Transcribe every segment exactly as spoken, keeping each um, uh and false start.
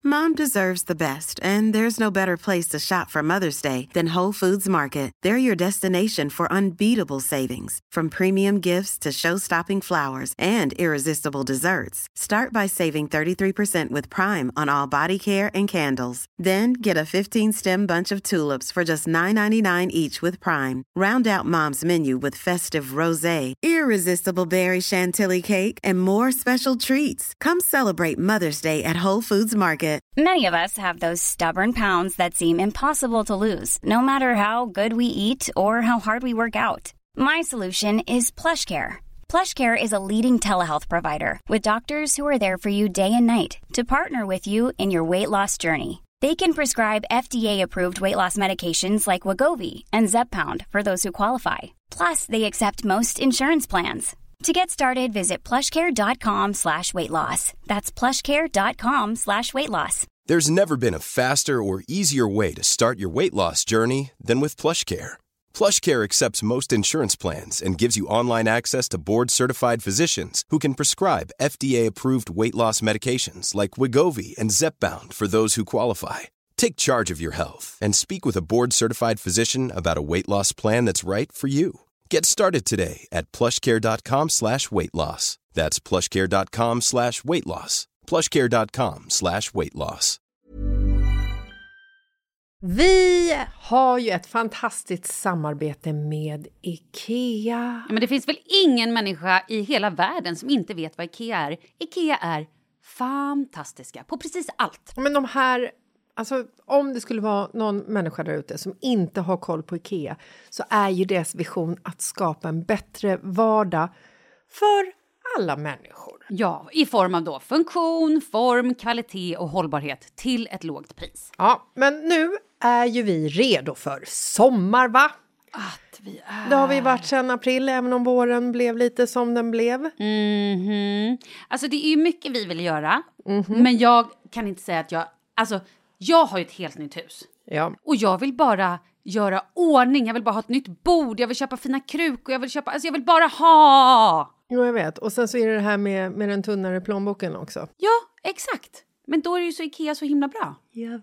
Mom deserves the best, and there's no better place to shop for Mother's Day than Whole Foods Market. They're your destination for unbeatable savings, from premium gifts to show-stopping flowers and irresistible desserts. Start by saving thirty-three percent with Prime on all body care and candles. Then get a fifteen-stem bunch of tulips for just nine ninety-nine each with Prime. Round out Mom's menu with festive rosé, irresistible berry chantilly cake, and more special treats. Come celebrate Mother's Day at Whole Foods Market. Many of us have those stubborn pounds that seem impossible to lose, no matter how good we eat or how hard we work out. My solution is PlushCare. PlushCare is a leading telehealth provider with doctors who are there for you day and night to partner with you in your weight loss journey. They can prescribe F D A-approved weight loss medications like Wegovy and Zepbound for those who qualify. Plus, they accept most insurance plans. To get started, visit plushcare.com slash weight loss. That's plushcare.com slash weight loss. There's never been a faster or easier way to start your weight loss journey than with PlushCare. PlushCare accepts most insurance plans and gives you online access to board-certified physicians who can prescribe F D A-approved weight loss medications like Wegovy and Zepbound for those who qualify. Take charge of your health and speak with a board-certified physician about a weight loss plan that's right for you. Get started today at plushcare.com slash weight loss. That's plushcare.com slash weight loss. plushcare.com slash weight loss. Vi har ju ett fantastiskt samarbete med IKEA. Ja, men det finns väl ingen människa i hela världen som inte vet vad IKEA är. IKEA är fantastiska på precis allt. Men de här... Alltså, om det skulle vara någon människa där ute som inte har koll på IKEA, så är ju deras vision att skapa en bättre vardag för alla människor. Ja, i form av då funktion, form, kvalitet och hållbarhet till ett lågt pris. Ja, men nu är ju vi redo för sommar, va? Att vi är... Det har vi varit sedan april, även om våren blev lite som den blev. Mhm. Alltså, det är ju mycket vi vill göra, Mm-hmm. men jag kan inte säga att jag... Alltså... Jag har ju ett helt nytt hus. Ja. Och jag vill bara göra ordning. Jag vill bara ha ett nytt bord. Jag vill köpa fina krukor. Jag vill köpa... Alltså jag vill bara ha! Jo, jag vet. Och sen så är det det här med, med den tunnare plånboken också. Ja, exakt. Men då är det ju så IKEA så himla bra. Jag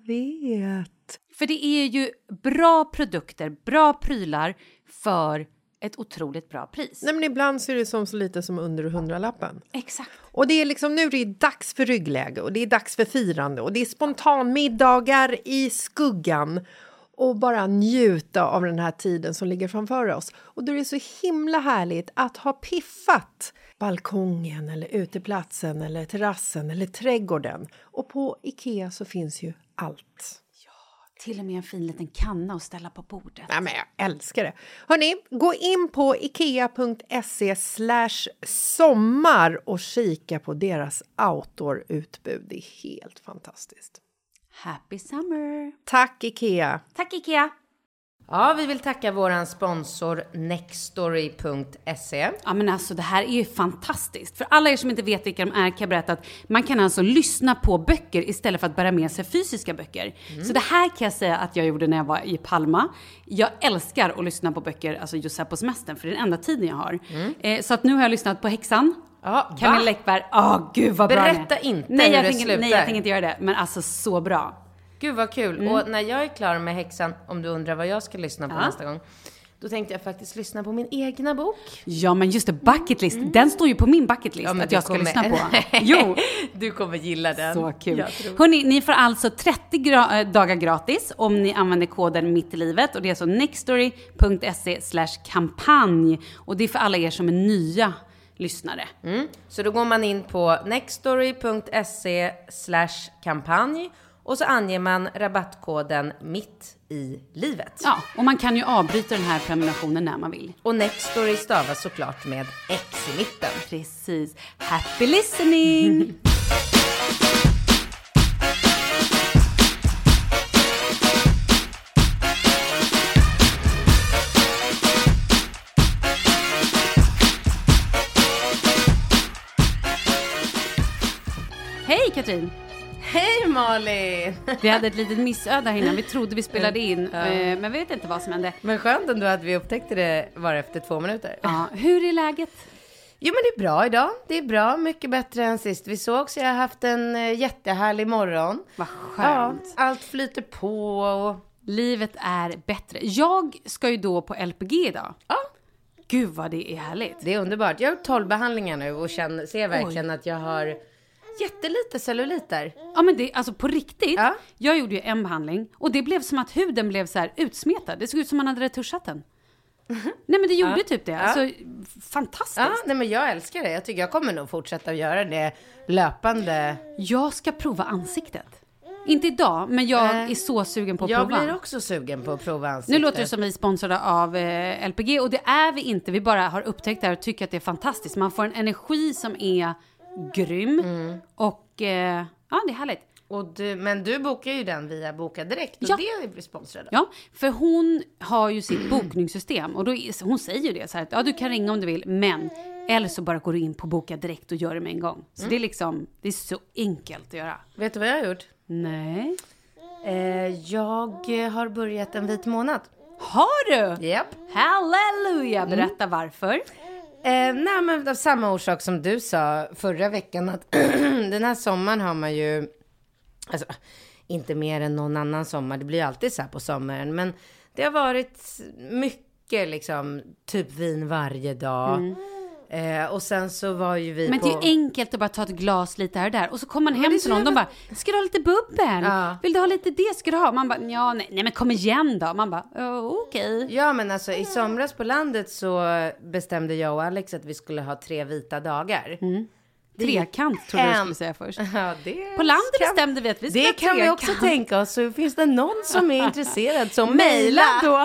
vet. För det är ju bra produkter, bra prylar för ett otroligt bra pris. Nej, men ibland så är det som så lite som under hundralappen. Exakt. Och det är liksom, nu är det dags för ryggläge och det är dags för firande och det är spontanmiddagar i skuggan och bara njuta av den här tiden som ligger framför oss. Och då är det så himla härligt att ha piffat balkongen eller uteplatsen eller terrassen eller trädgården. Och på IKEA så finns ju allt. Till och med en fin liten kanna att ställa på bordet. Nej, men jag älskar det. Hörrni, gå in på ikea.se slash sommar och kika på deras outdoor-utbud. Det är helt fantastiskt. Happy summer! Tack IKEA! Tack IKEA! Ja, vi vill tacka våran sponsor nextory punkt se. Ja, men alltså det här är ju fantastiskt. För alla er som inte vet vilka de är kan jag berätta att man kan alltså lyssna på böcker istället för att bära med sig fysiska böcker. Mm. Så det här kan jag säga att jag gjorde när jag var i Palma. Jag älskar att lyssna på böcker, alltså just här på semestern, för det är den enda tiden jag har. Mm. Eh, så att nu har jag lyssnat på Häxan. Ja, Camilla Läckberg. Åh, oh, gud vad bra. Berätta inte nej, hur jag det tänker, slutar. Nej, jag tänker inte göra det. Men alltså så bra. Gud vad kul. Mm. Och när jag är klar med Häxan, om du undrar vad jag ska lyssna på ja. nästa gång, då tänkte jag faktiskt lyssna på min egna bok. Ja, men just det, bucket list. Mm. Den står ju på min bucket list ja, att jag ska kommer... lyssna på. Jo, du kommer gilla den. Så kul. Hörrni, ni får alltså trettio gra- dagar gratis om ni använder koden mitt i livet. Och det är så nextory punkt se slash kampanj. Och det är för alla er som är nya lyssnare. Mm. Så då går man in på nextory punkt se slash kampanj. Och så anger man rabattkoden mitt i livet. Ja, och man kan ju avbryta den här prenumerationen när man vill. Och Nextory stavas såklart med X i mitten. Precis. Happy listening! Hej Katrin! Hej Malin! Vi hade ett litet missöde här innan. Vi trodde vi spelade in, ja. Men vi vet inte vad som hände. Men skönt ändå att vi upptäckte det bara efter två minuter. Ja. Hur är läget? Jo, men det är bra idag. Det är bra, mycket bättre än sist vi såg. Så jag har haft en uh, jättehärlig morgon. Vad skönt. Ja, allt flyter på och... Livet är bättre. Jag ska ju då på L P G idag. Ja. Gud vad det är härligt. Det är underbart. Jag har tolv behandlingar nu och känner, ser verkligen Oj. att jag har jättelite celluliter. Ja, men det, alltså på riktigt. Ja. Jag gjorde ju en behandling och det blev som att huden blev så här utsmetad. Det såg ut som man hade retuschat den. Mm-hmm. Nej, men det gjorde ja. typ det. Ja. Alltså, fantastiskt. Ja, nej, men jag älskar det. Jag tycker jag kommer nog fortsätta göra det löpande. Jag ska prova ansiktet. Inte idag, men jag äh, är så sugen på att jag prova. Jag blir också sugen på att prova ansiktet. Nu låter det som vi är sponsrade av eh, L P G och det är vi inte. Vi bara har upptäckt det här och tycker att det är fantastiskt. Man får en energi som är grym mm. och eh, ja, det är härligt. Och du, men du bokar ju den via Boka Direkt och ja. det blir sponsrad. Ja, för hon har ju sitt bokningssystem och då, hon säger ju det så här att ja, du kan ringa om du vill, men eller så bara går du in på Boka Direkt och gör det med en gång. Så mm. det är liksom, det är så enkelt att göra. Vet du vad jag har gjort? Nej. Eh, jag har börjat en vit månad. Har du? Japp. Halleluja, berätta mm. varför. Eh, nej, men av samma orsak som du sa förra veckan att den här sommaren har man ju, alltså inte mer än någon annan sommar, det blir ju alltid så här på sommaren, men det har varit mycket liksom, typ vin varje dag. Mm. Eh, och sen så var ju vi men på... det är enkelt att bara ta ett glas lite här och där. Och så kommer man hem till någon, de bara, ska du ha lite bubbel? Ja. Vill du ha lite det? Ska du ha? Man bara, ja, nej, nej men kom igen då. Man bara, oh, okej. Okay. Ja, men alltså i somras på landet så bestämde jag och Alex att vi skulle ha tre vita dagar. Mm. Trekant tror jag en... skulle säga först. Ja, det på landet kan... bestämde vi att vi skulle det ha kan trekant. vi också tänka oss. Så finns det någon som är intresserad så mejla då.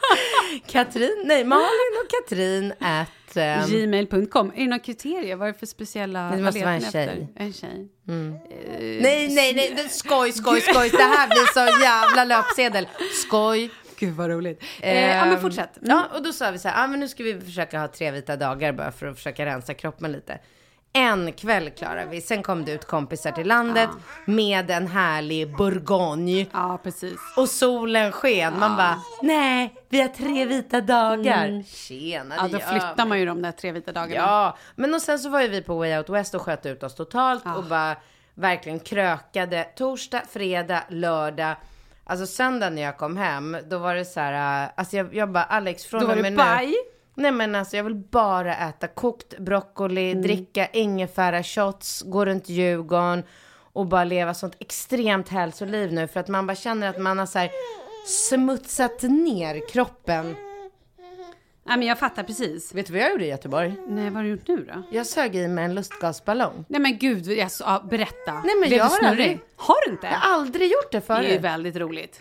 Katrin, nej Malin och Katrin at um... gmail punkt com. Är det några kriterier? Vad är det för speciella? Det måste vara en tjej. Efter? En tjej. Mm. Uh, nej, nej, nej. Det, skoj, skoj, skoj. Det här blir så jävla löpsedel. Skoj. Gud vad roligt. Eh, eh, ja, men fortsätt. Mm. Ja, och då sa vi så här, ah, men nu ska vi försöka ha tre vita dagar bara för att försöka rensa kroppen lite. En kväll klarar vi. Sen kom det ut kompisar till landet ja. med en härlig Bourgogne. Ja, precis. Och solen sken. Ja. Man bara, nej, vi har tre vita dagar. Mm. Tjena. Ja, då flyttar över. man ju de där tre vita dagarna. Ja, men och sen så var ju vi på Way Out West och sköt ut oss totalt. Ja. Och bara verkligen krökade. Torsdag, fredag, lördag. Alltså söndag när jag kom hem, då var det så här, alltså jag, jag bara, Alex, från då var det baj. Nej men alltså jag vill bara äta kokt broccoli, mm. dricka ingefära shots, gå runt Djurgården och bara leva sånt extremt hälsoliv nu. För att man bara känner att man har så här smutsat ner kroppen. Nej, men jag fattar precis. Vet du vad jag gjorde i Göteborg? Nej, vad har du gjort nu då? Jag sög i med en lustgasballong. Nej men gud, jag så, ja, berätta. Nej men blev jag du har aldrig... Har du inte? Jag har aldrig gjort det förut. Det är ju väldigt roligt.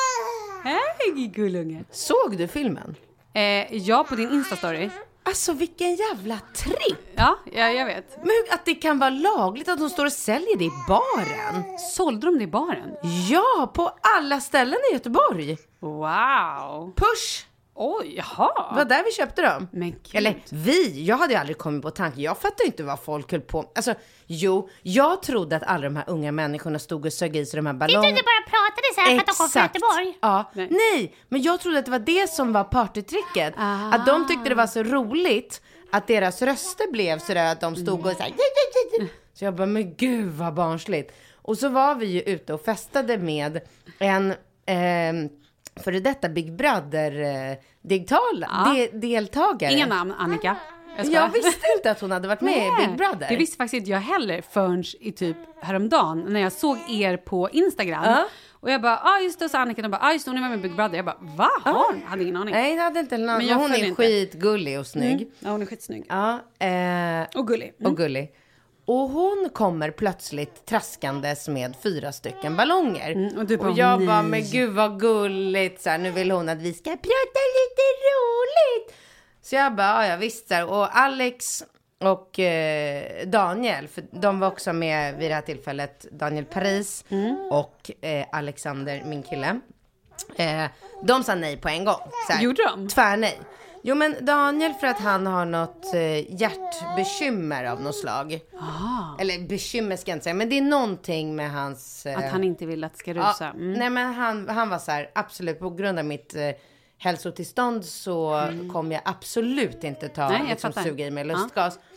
Hej gullunge. Såg du filmen? Eh, ja, på din Insta-story. Alltså vilken jävla tripp. Ja, ja, jag vet. Men att det kan vara lagligt att de står och säljer det i baren. Sålde de det i baren? Ja, på alla ställen i Göteborg. Wow. Push. Oj, jaha. Det var där vi köpte dem. Men gud. Eller vi, jag hade ju aldrig kommit på tanken. Jag fattar inte vad folk höll på. Alltså, jo, jag trodde att alla de här unga människorna stod och sög i sig de här ballongerna. Du trodde bara pratade så här för att de kom från Göteborg? Ja, nej. nej. Men jag trodde att det var det som var partytricket. Ah. Att de tyckte det var så roligt att deras röster blev sådär att de stod och så här. Mm. Så jag bara, men gud vad barnsligt. Och så var vi ju ute och festade med en... Eh, för detta Big Brother eh, digital ja. de, deltagare. Inga namn, Annika. Jag, jag visste inte att hon hade varit med i Big Brother. Det visste faktiskt inte jag heller förrän i typ häromdagen när jag såg er på Instagram. Uh. Och jag bara, ja ah, just det, så Annika, de bara, ah, just det, hon är med med Big Brother. Jag bara, va? Har hon? Uh. Hade ingen aning. Nej, det hade inte någon. Men, men hon är inte. skitgullig och snygg. Mm. Ja, hon är skitsnygg. Ja, eh, och gullig. Mm. Och gullig. Och hon kommer plötsligt traskandes med fyra stycken ballonger. Mm, och, bara, och jag nej. bara, men gud vad gulligt. Så här, nu vill hon att vi ska prata lite roligt. Så jag bara, ja visst. Så här, och Alex och eh, Daniel, för de var också med vid det här tillfället. Daniel Paris mm. och eh, Alexander, min kille. Eh, de sa nej på en gång. Så här, gjorde de? Tvär nej. Jo men Daniel för att han har något eh, hjärtbekymmer av något slag. Aha. Eller bekymmer ska jag inte säga. Men det är någonting med hans... Eh, att han inte vill att det ska rusa. Ja, mm. Nej men han, han var så här, absolut på grund av mitt eh, hälsotillstånd så mm. kommer jag absolut inte ta nej, liksom, suga i mig lustgas. Ja.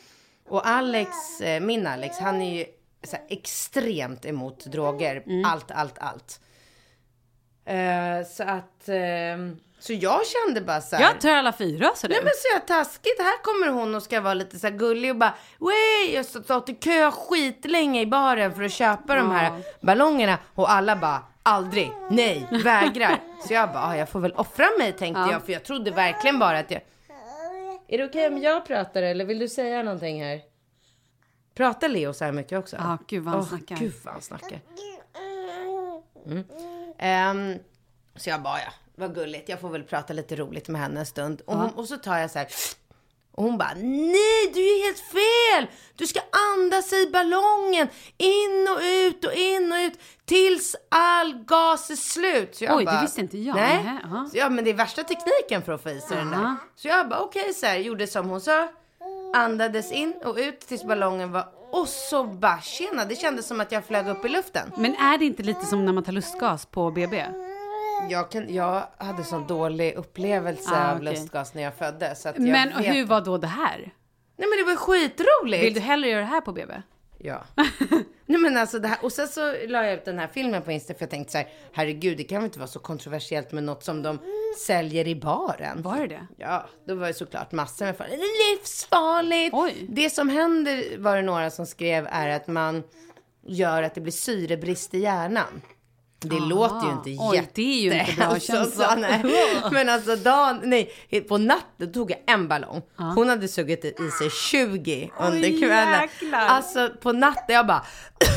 Och Alex, min Alex, han är ju så här extremt emot droger. Mm. Allt, allt, allt. Uh, så att... Uh, så jag kände bara så här... Jag tar alla fyra, så det. Nej, men så jag taskigt. Här kommer hon och ska vara lite så här gullig och bara... Wey, jag har stått i kö skitlänge i baren för att köpa de här oh. ballongerna. Och alla bara... Aldrig, nej, vägrar. Så jag bara, jag får väl offra mig, tänkte ja. jag. För jag trodde verkligen bara att jag... Är det okej om jag pratar eller vill du säga någonting här? Pratar Leo så här mycket också? Ja, gud vad han oh, snackar. Gud vad han snackar. Mm. Um, så jag bara, ja, vad gulligt. Jag får väl prata lite roligt med henne en stund. Och, hon, och så tar jag så här... Och hon bara, nej, du är helt fel. Du ska andas i ballongen. In och ut och in och ut. Tills all gas är slut. Så jag Oj, bara, det visste inte jag. Nej. Uh-huh. Så ja, men det är värsta tekniken för att få i sig uh-huh. den där. Så jag bara, okej, okay, så här, gjorde som hon sa. Andades in och ut tills ballongen var... Och så bara, tjena, det kändes som att jag flög upp i luften. Men är det inte lite som när man tar lustgas på B B? Jag, kan, jag hade sån dålig upplevelse ah, av okay. lustgas när jag föddes. Så att jag men vet... hur var då det här? Nej, men det var skitroligt. Vill du hellre göra det här på B B? Ja. Nej, men alltså det här. Och sen så la jag ut den här filmen på Insta för jag tänkte så här, herregud, det kan väl inte vara så kontroversiellt med något som de säljer i baren. Var det det? Ja, då var det såklart massor med fall. Det är livsfarligt. Oj. Det som händer, var det några som skrev, är att man gör att det blir syrebrist i hjärnan. Det Aha. låter ju inte Oj, jätte... det är ju inte bra känsla. Men alltså dagen... Nej, på natten tog jag en ballong. Ah. Hon hade sugit i sig tjugo under Oj, kvällen. Jäklar. Alltså på natten jag bara...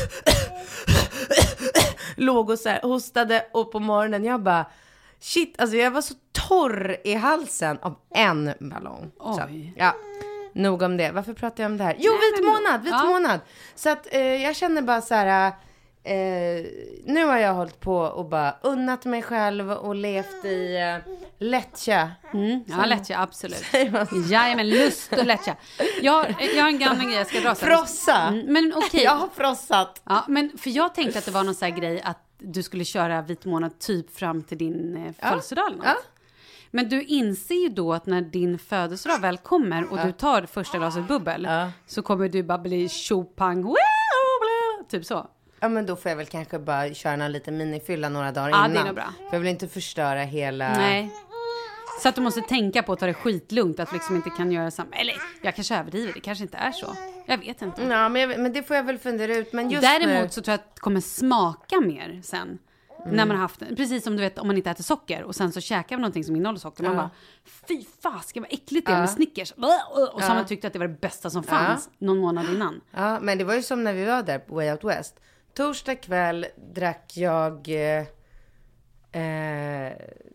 låg och så här, hostade. Och på morgonen jag bara... Shit, alltså jag var så torr i halsen av en ballong. Oj. Så, ja. Nog om det. Varför pratar jag om det här? Jo, vit månad, vit ja. månad. Så att eh, jag känner bara så här... Eh, nu har jag hållit på och bara unnat mig själv och levt i eh, lättja. Mm, ja, lättja, absolut. Ja, men lust och lättja. Jag, jag har en gammal grej jag ska dra. Frossa. Mm, men okej. Okay. Jag har frossat. Ja, men för jag tänkte att det var någon sån här grej att du skulle köra vit månad typ fram till din eh, födelsedag. Ja. Men du inser ju då att när din födelsedag väl kommer och ja. du tar första glaset bubbel ja. så kommer du bara bli tjopang. Typ så. Ja, men då får jag väl kanske bara köra en liten minifylla några dagar ja, innan. Det är nog bra. För jag vill inte förstöra hela... Nej. Så att du måste tänka på att ta det skitlugnt. Att liksom inte kan göra samma... Eller jag kanske överdriver. Det kanske inte är så. Jag vet inte. Ja, men, jag, men det får jag väl fundera ut. Men just Däremot nu... så tror jag att det kommer smaka mer sen. Mm. När man har haft... Precis som du vet om man inte äter socker. Och sen så käkar man någonting som innehåller socker. Man ja. bara... Fy fasken vad äckligt det är ja. med Snickers. Och så ja. har man tyckt att det var det bästa som fanns. Ja. Någon månad innan. Ja, men det var ju som när vi var där på Way Out West. Torsdag kväll drack jag... Eh, eh,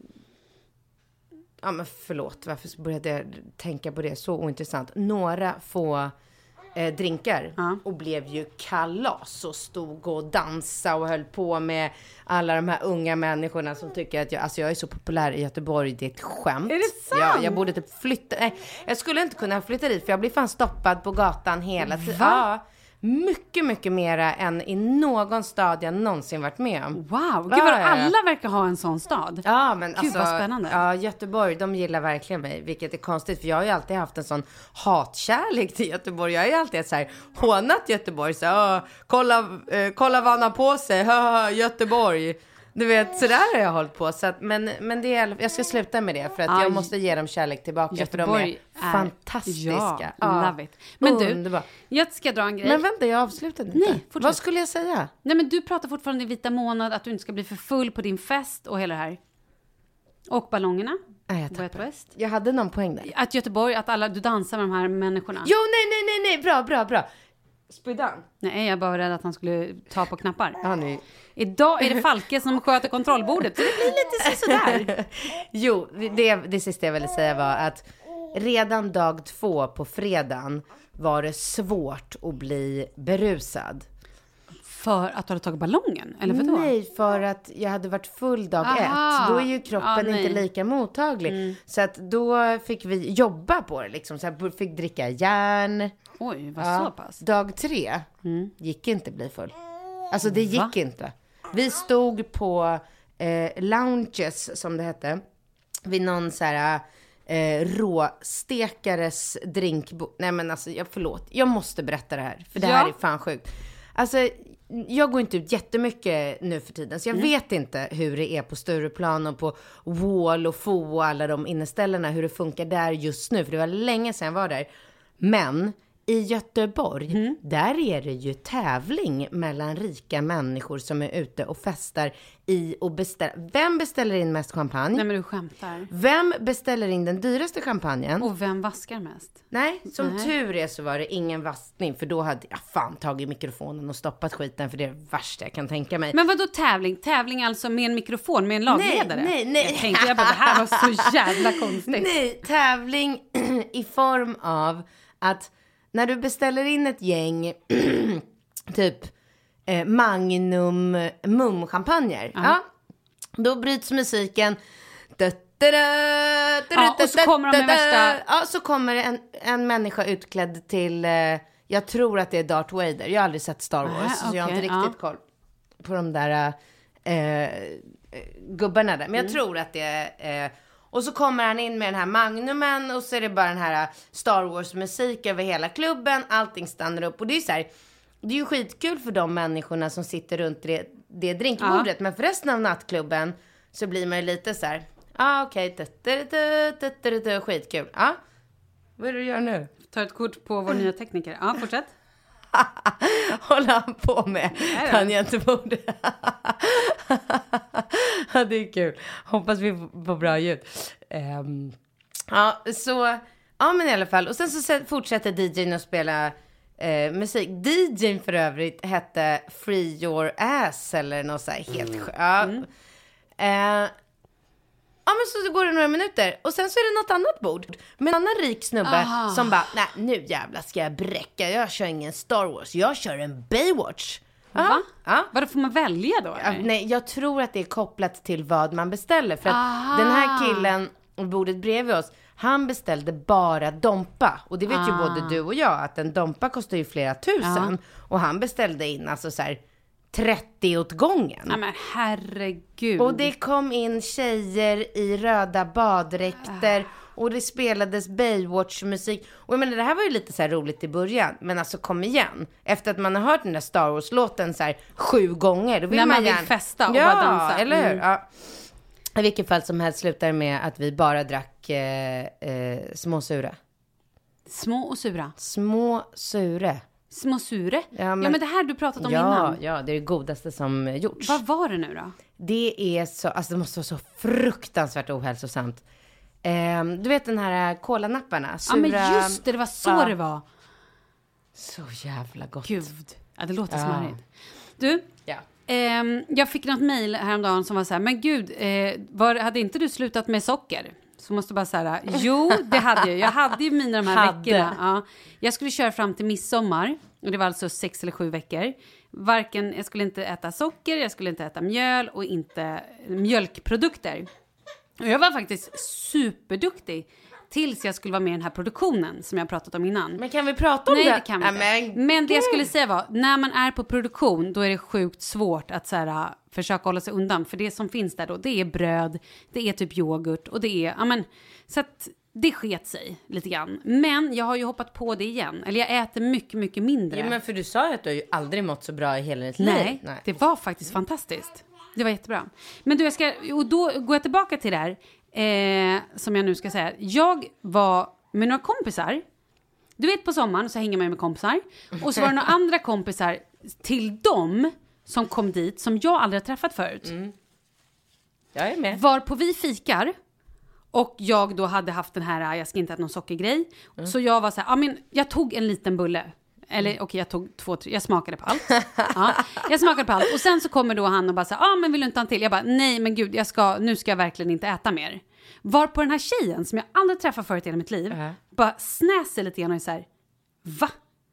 ja, men förlåt. Varför började jag tänka på det? Så ointressant. Några få eh, drinkar. Ja. Och blev ju kalas. Och stod och dansade och höll på med alla de här unga människorna som tycker att jag... Alltså jag är så populär i Göteborg. Det är ett skämt. Är det sant? Ja, jag borde typ flytta... Nej, jag skulle inte kunna flytta dit. För jag blir fan stoppad på gatan hela tiden. Ja. Mycket, mycket mera än i någon stad jag någonsin varit med om. Wow, gud vad alla verkar ha en sån stad. Ja, men gud, alltså, vad spännande. Ja, Göteborg, de gillar verkligen mig. Vilket är konstigt, för jag har ju alltid haft en sån hatkärlek till Göteborg. Jag har ju alltid så här hånat Göteborg. Så, åh, kolla, eh, kolla vad han har på sig, haha, Göteborg. Du vet, så där har jag hållit på. Så att, men men det är, jag ska sluta med det. För att Aj. jag måste ge dem kärlek tillbaka. Göteborg för de är, är fantastiska. Ja, ja, love it. Men Underbar. du, jag ska dra en grej. Men vänta, jag avslutade inte. Nej, vad skulle jag säga? Nej, men du pratar fortfarande i vita månad. Att du inte ska bli för full på din fest och hela det här. Och ballongerna. Nej, jag, West. jag hade någon poäng där. Att Göteborg, att alla, du dansar med de här människorna. Jo, nej, nej, nej, nej. Bra, bra, bra. Spydan. Nej, jag var rädd att han skulle ta på knappar. Ja, nej. Idag är det Falke som sköter kontrollbordet. Så det blir lite sådär. Jo, det, det sista jag ville säga var att redan dag två på fredagen var det svårt att bli berusad. För att du hade tagit ballongen? Eller för då? Nej, för att jag hade varit full dag Aha. ett. Då är ju kroppen ah, inte lika mottaglig. Mm. Så att då fick vi jobba på det. Liksom. Så jag fick dricka järn. Oj, vad ja. så pass. Dag tre mm. gick inte bli full. Alltså det gick Va? inte. Vi stod på eh, lounges, som det hette. Vid någon så här eh, råstekares drinkbord. Nej men alltså, jag, förlåt. Jag måste berätta det här. För det ja. här är fan sjukt. Alltså, jag går inte ut jättemycket nu för tiden. Så jag mm. vet inte hur det är på Stureplan och på Wall och Fo och alla de inneställena. Hur det funkar där just nu. För det var länge sedan jag var där. Men i Göteborg, mm. där är det ju tävling mellan rika människor som är ute och festar i och beställer. Vem beställer in mest champagne? Nej men du skämtar. Vem beställer in den dyraste champagnen? Och vem vaskar mest? Nej, som Nej. tur är så var det ingen vaskning. För då hade jag fan tagit mikrofonen och stoppat skiten. För det är det värsta jag kan tänka mig. Men vad då tävling? Tävling alltså med en mikrofon, med en lagledare? Nej, nej, nej. Jag tänkte jag bara, det här var så jävla konstigt. Nej, tävling i form av att när du beställer in ett gäng typ eh, Magnum mum-champagner, uh-huh. ja, då bryts musiken. Da, da, da, da, ja, och så kommer de med värsta... Ja, så kommer en, en människa utklädd till, eh, jag tror att det är Darth Vader. Jag har aldrig sett Star Wars, uh-huh, så okay, jag har inte riktigt ja. koll på de där eh, gubbarna där. Men jag mm. tror att det är... Eh, Och så kommer han in med den här magnumen och så är det bara den här Star Wars-musik över hela klubben. Allting stannar upp. Och det är så här, det är ju skitkul för de människorna som sitter runt det, det drinkbordet. Ja. Men för resten av nattklubben så blir man ju lite så här, ah, okej, okay, skitkul. Ja, ah. Vad är det du gör nu? Ta ett kort på vår nya tekniker. Ja, fortsätt. Håller han på med tangentbordet. Ja, det är kul. Hoppas vi får bra ljud. Um, ja, så... Ja, men i alla fall. Och sen så fortsätter D J:n att spela eh, musik. D J:n för övrigt hette Free Your Ass eller något så här helt mm. ja. Mm. Uh, Ja, men så går det några minuter. Och sen så är det något annat bord. Men en annan rik snubbe Aha. som bara, nej, nu jävla ska jag bräcka. Jag kör ingen Star Wars. Jag kör en Baywatch. Va? Ja. Vad får man välja då? Ja, nej, jag tror att det är kopplat till vad man beställer. För att Aha. den här killen, bordet bredvid oss, han beställde bara dompa. Och det vet ah. ju både du och jag att en dompa kostar ju flera tusen. Ah. Och han beställde in alltså så här trettio åt gången. Nej men herregud. Och det kom in tjejer i röda baddräkter. Ah. Och det spelades Baywatch-musik. Och jag menar, det här var ju lite så här roligt i början. Men alltså, kom igen. Efter att man har hört den där Star Wars-låten så här sju gånger. Då vill När man, man vill gärna... festa och ja, bara dansa. eller hur? Mm. Ja. I vilket fall som helst slutar med att vi bara drack eh, eh, små sura. Små och sura? Små sure. Små sure? Ja men, ja, men det här du pratat om ja, innan. Ja, det är det godaste som gjorts. Vad var det nu då? Det är så, alltså det måste vara så fruktansvärt ohälsosamt. Eh, du vet den här kolanapparna. Sura... Ja, men just det, det var så ja. det var. Så jävla gott. Gud, ja, det låter ja. smarrigt. Du, ja. eh, jag fick något mejl häromdagen som var så här, men gud, eh, var, hade inte du slutat med socker? Så måste bara säga, jo, det hade jag. Jag hade ju mina de här hade. veckorna. Ja. Jag skulle köra fram till midsommar. Och det var alltså sex eller sju veckor. Varken, jag skulle inte äta socker, jag skulle inte äta mjöl och inte mjölkprodukter. Och jag var faktiskt superduktig tills jag skulle vara med i den här produktionen som jag pratat om innan. Men kan vi prata om Nej, det? Nej, det kan vi inte. Men, Men det jag skulle säga var, när man är på produktion, då är det sjukt svårt att så här, försöka hålla sig undan. För det som finns där då, det är bröd, det är typ yoghurt och det är, ja men, så att det sket sig lite grann. Men jag har ju hoppat på det igen. Eller jag äter mycket, mycket mindre. Ja, men för du sa ju att du har ju aldrig mått så bra i hela ditt liv. Nej, Nej, det var faktiskt fantastiskt. Det var jättebra. Men du, jag ska, och då går jag tillbaka till det här. Eh, som jag nu ska säga. Jag var med några kompisar. Du vet, på sommaren så hänger man med kompisar. Och så var det några andra kompisar till dem som kom dit som jag aldrig har träffat förut. Mm. Jag är med. Var på vi fikar. Och jag då hade haft den här, jag ska inte äta någon sockergrej. Mm. Så jag var så här, ja men jag tog en liten bulle. Eller okej, okay, jag tog två, tre, jag smakade på allt. Ja, jag smakade på allt. Och sen så kommer då han och bara säger, ja ah, men vill du inte ha en till? Jag bara, nej men gud, jag ska, nu ska jag verkligen inte äta mer. Var på den här tjejen som jag aldrig träffat förut i hela mitt liv, uh-huh. bara snäser lite grann och är så här, va?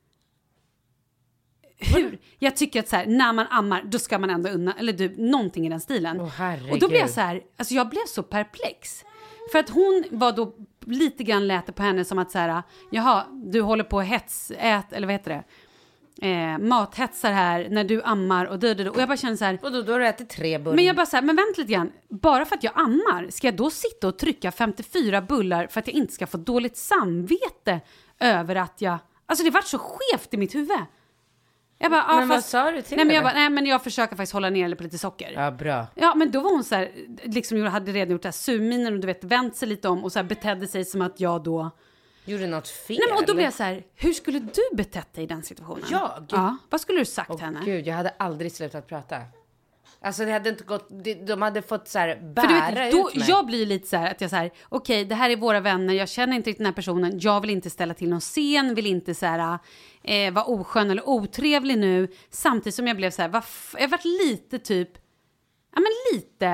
Hur? Jag tycker att så här, när man ammar, då ska man ändå unna, eller du, någonting i den stilen. Oh, och då blev jag så här, alltså jag blev så perplex. För att hon var då lite grann lät på henne som att så här, jaha, du håller på att hets, ät, eller vad heter det? eh, mathetsar här när du ammar och dö, dö, dö. Och jag bara känner så här. Och då, då har du ätit tre bullar. Men jag bara så här, men vänta lite grann. Bara för att jag ammar, ska jag då sitta och trycka femtiofyra bullar för att jag inte ska få dåligt samvete över att jag... Alltså det vart så skevt i mitt huvud. Jag bara, men ah, vad fast, sa du till nej, men jag henne? bara, nej men jag försöker faktiskt hålla ner på lite socker. Ja, bra. Ja, men då var hon så här, liksom jag hade redan gjort det här surminen och du vet, vänt sig lite om och så här betedde sig som att jag då... Gjorde något fel? Nej, men och då blev jag så här, hur skulle du betett dig i den situationen? Jag? Ja, vad skulle du sagt oh, henne? Gud, jag hade aldrig slutat prata. Alltså det hade inte gått, de hade fått så här bära För du vet, då, ut mig. jag blir lite så här att jag så här, okej, okay, det här är våra vänner, jag känner inte riktigt den här personen, jag vill inte ställa till någon scen, vill inte så här, eh, vara oskön eller otrevlig nu, samtidigt som jag blev så här, vad f- jag varit lite typ, ja men lite,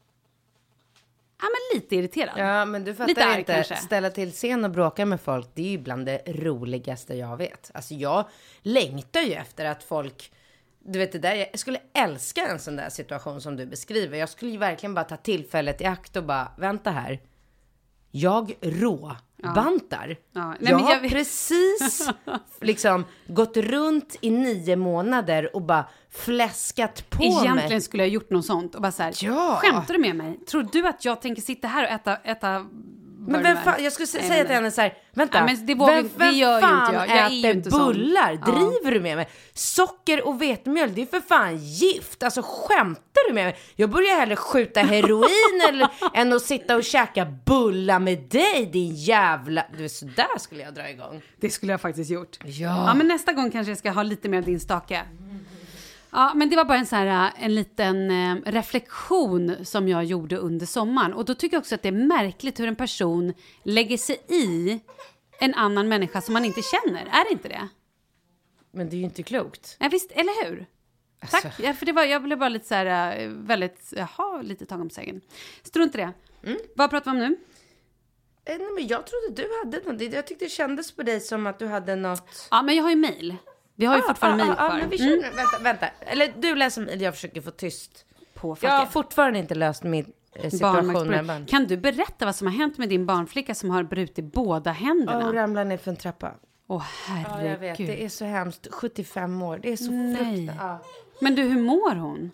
ja men lite irriterad. Ja, men du fattar lite arg, inte, kanske. Ställa till scen och bråka med folk, det är ju bland det roligaste jag vet. Alltså jag längtar ju efter att folk... Du vet det där, jag skulle älska en sån där situation som du beskriver. Jag skulle ju verkligen bara ta tillfället i akt och bara, vänta här. Jag rå ja. bantar. Ja. Nej, jag har jag... precis liksom gått runt i nio månader och bara fläskat på Egentligen mig. Egentligen skulle jag ha gjort något sånt och bara så här, ja. skämtar du med mig? Tror du att jag tänker sitta här och äta... äta men vem fan, jag skulle nej, säga nej. till henne så här, vänta, ja, men det vågar, vem, vem det gör fan ju inte jag. Jag äter inte bullar? Sån. Driver ja. du med mig? Socker och vetemjöl, det är för fan gift. Alltså skämtar du med mig? Jag börjar hellre skjuta heroin eller, än att sitta och käka bullar med dig, din jävla... Du, så där skulle jag dra igång. Det skulle jag faktiskt gjort. Ja. Ja, men nästa gång kanske jag ska ha lite mer av din stake. Ja, men det var bara en, så här, en liten eh, reflektion som jag gjorde under sommaren. Och då tycker jag också att det är märkligt hur en person lägger sig i en annan människa som man inte känner. Är det inte det? Men det är ju inte klokt. Ja, visst, eller hur? Alltså. Tack, ja, för det var, jag blev bara lite så här, väldigt, jaha, lite tagen på sägen. Strunt i det. Mm. Vad pratar vi om nu? Eh, nej, men jag trodde du hade något. Jag tyckte det kändes på dig som att du hade något... Ja, men jag har ju mejl. Vi har ju ah, fortfarande ah, mejl kvar. Ja, ah, men vi kör mm. Vänta, vänta. Eller du läser mejl, jag försöker få tyst. På jag har fortfarande inte löst min eh, situation med barn. Kan du berätta vad som har hänt med din barnflicka som har brutit båda händerna? Ja, och ramlar ner för en trappa. Åh, oh, herregud. Ja, jag vet. Det är så hemskt. sjuttiofem år. Det är så fruktansvärt. Ja. Men du, hur mår hon?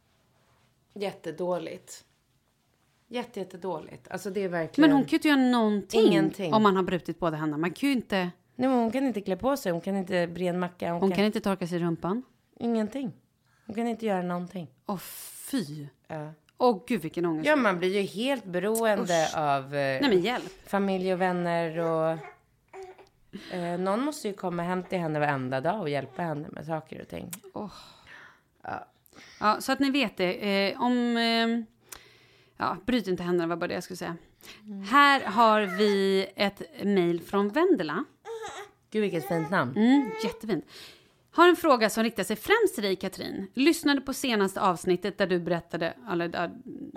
Jättedåligt. Jätte, jättedåligt. Alltså det är verkligen... Men hon kan ju inte göra någonting. Ingenting. Om man har brutit båda händerna. Man kan ju inte... Nej, men hon kan inte klä på sig. Hon kan inte bre en macka. Hon, hon kan... kan inte torka sig i rumpan. Ingenting. Hon kan inte göra någonting. Åh, fy. Ja. Åh, gud vilken ångest. Ja, man blir ju helt beroende Usch. av eh, Nej, men hjälp. familj och vänner. Och eh, någon måste ju komma hem till henne varenda dag och hjälpa henne med saker och ting. Oh. Ja. Ja, så att ni vet det. Eh, om... Eh, ja, bryt inte händerna, var bara det jag skulle säga. Mm. Här har vi ett mejl från Vendela. Gud, vilket fint namn. Mm, jättefint. Har en fråga som riktar sig främst till dig, Katrin. Lyssnade på senaste avsnittet där du berättade... Eller, där,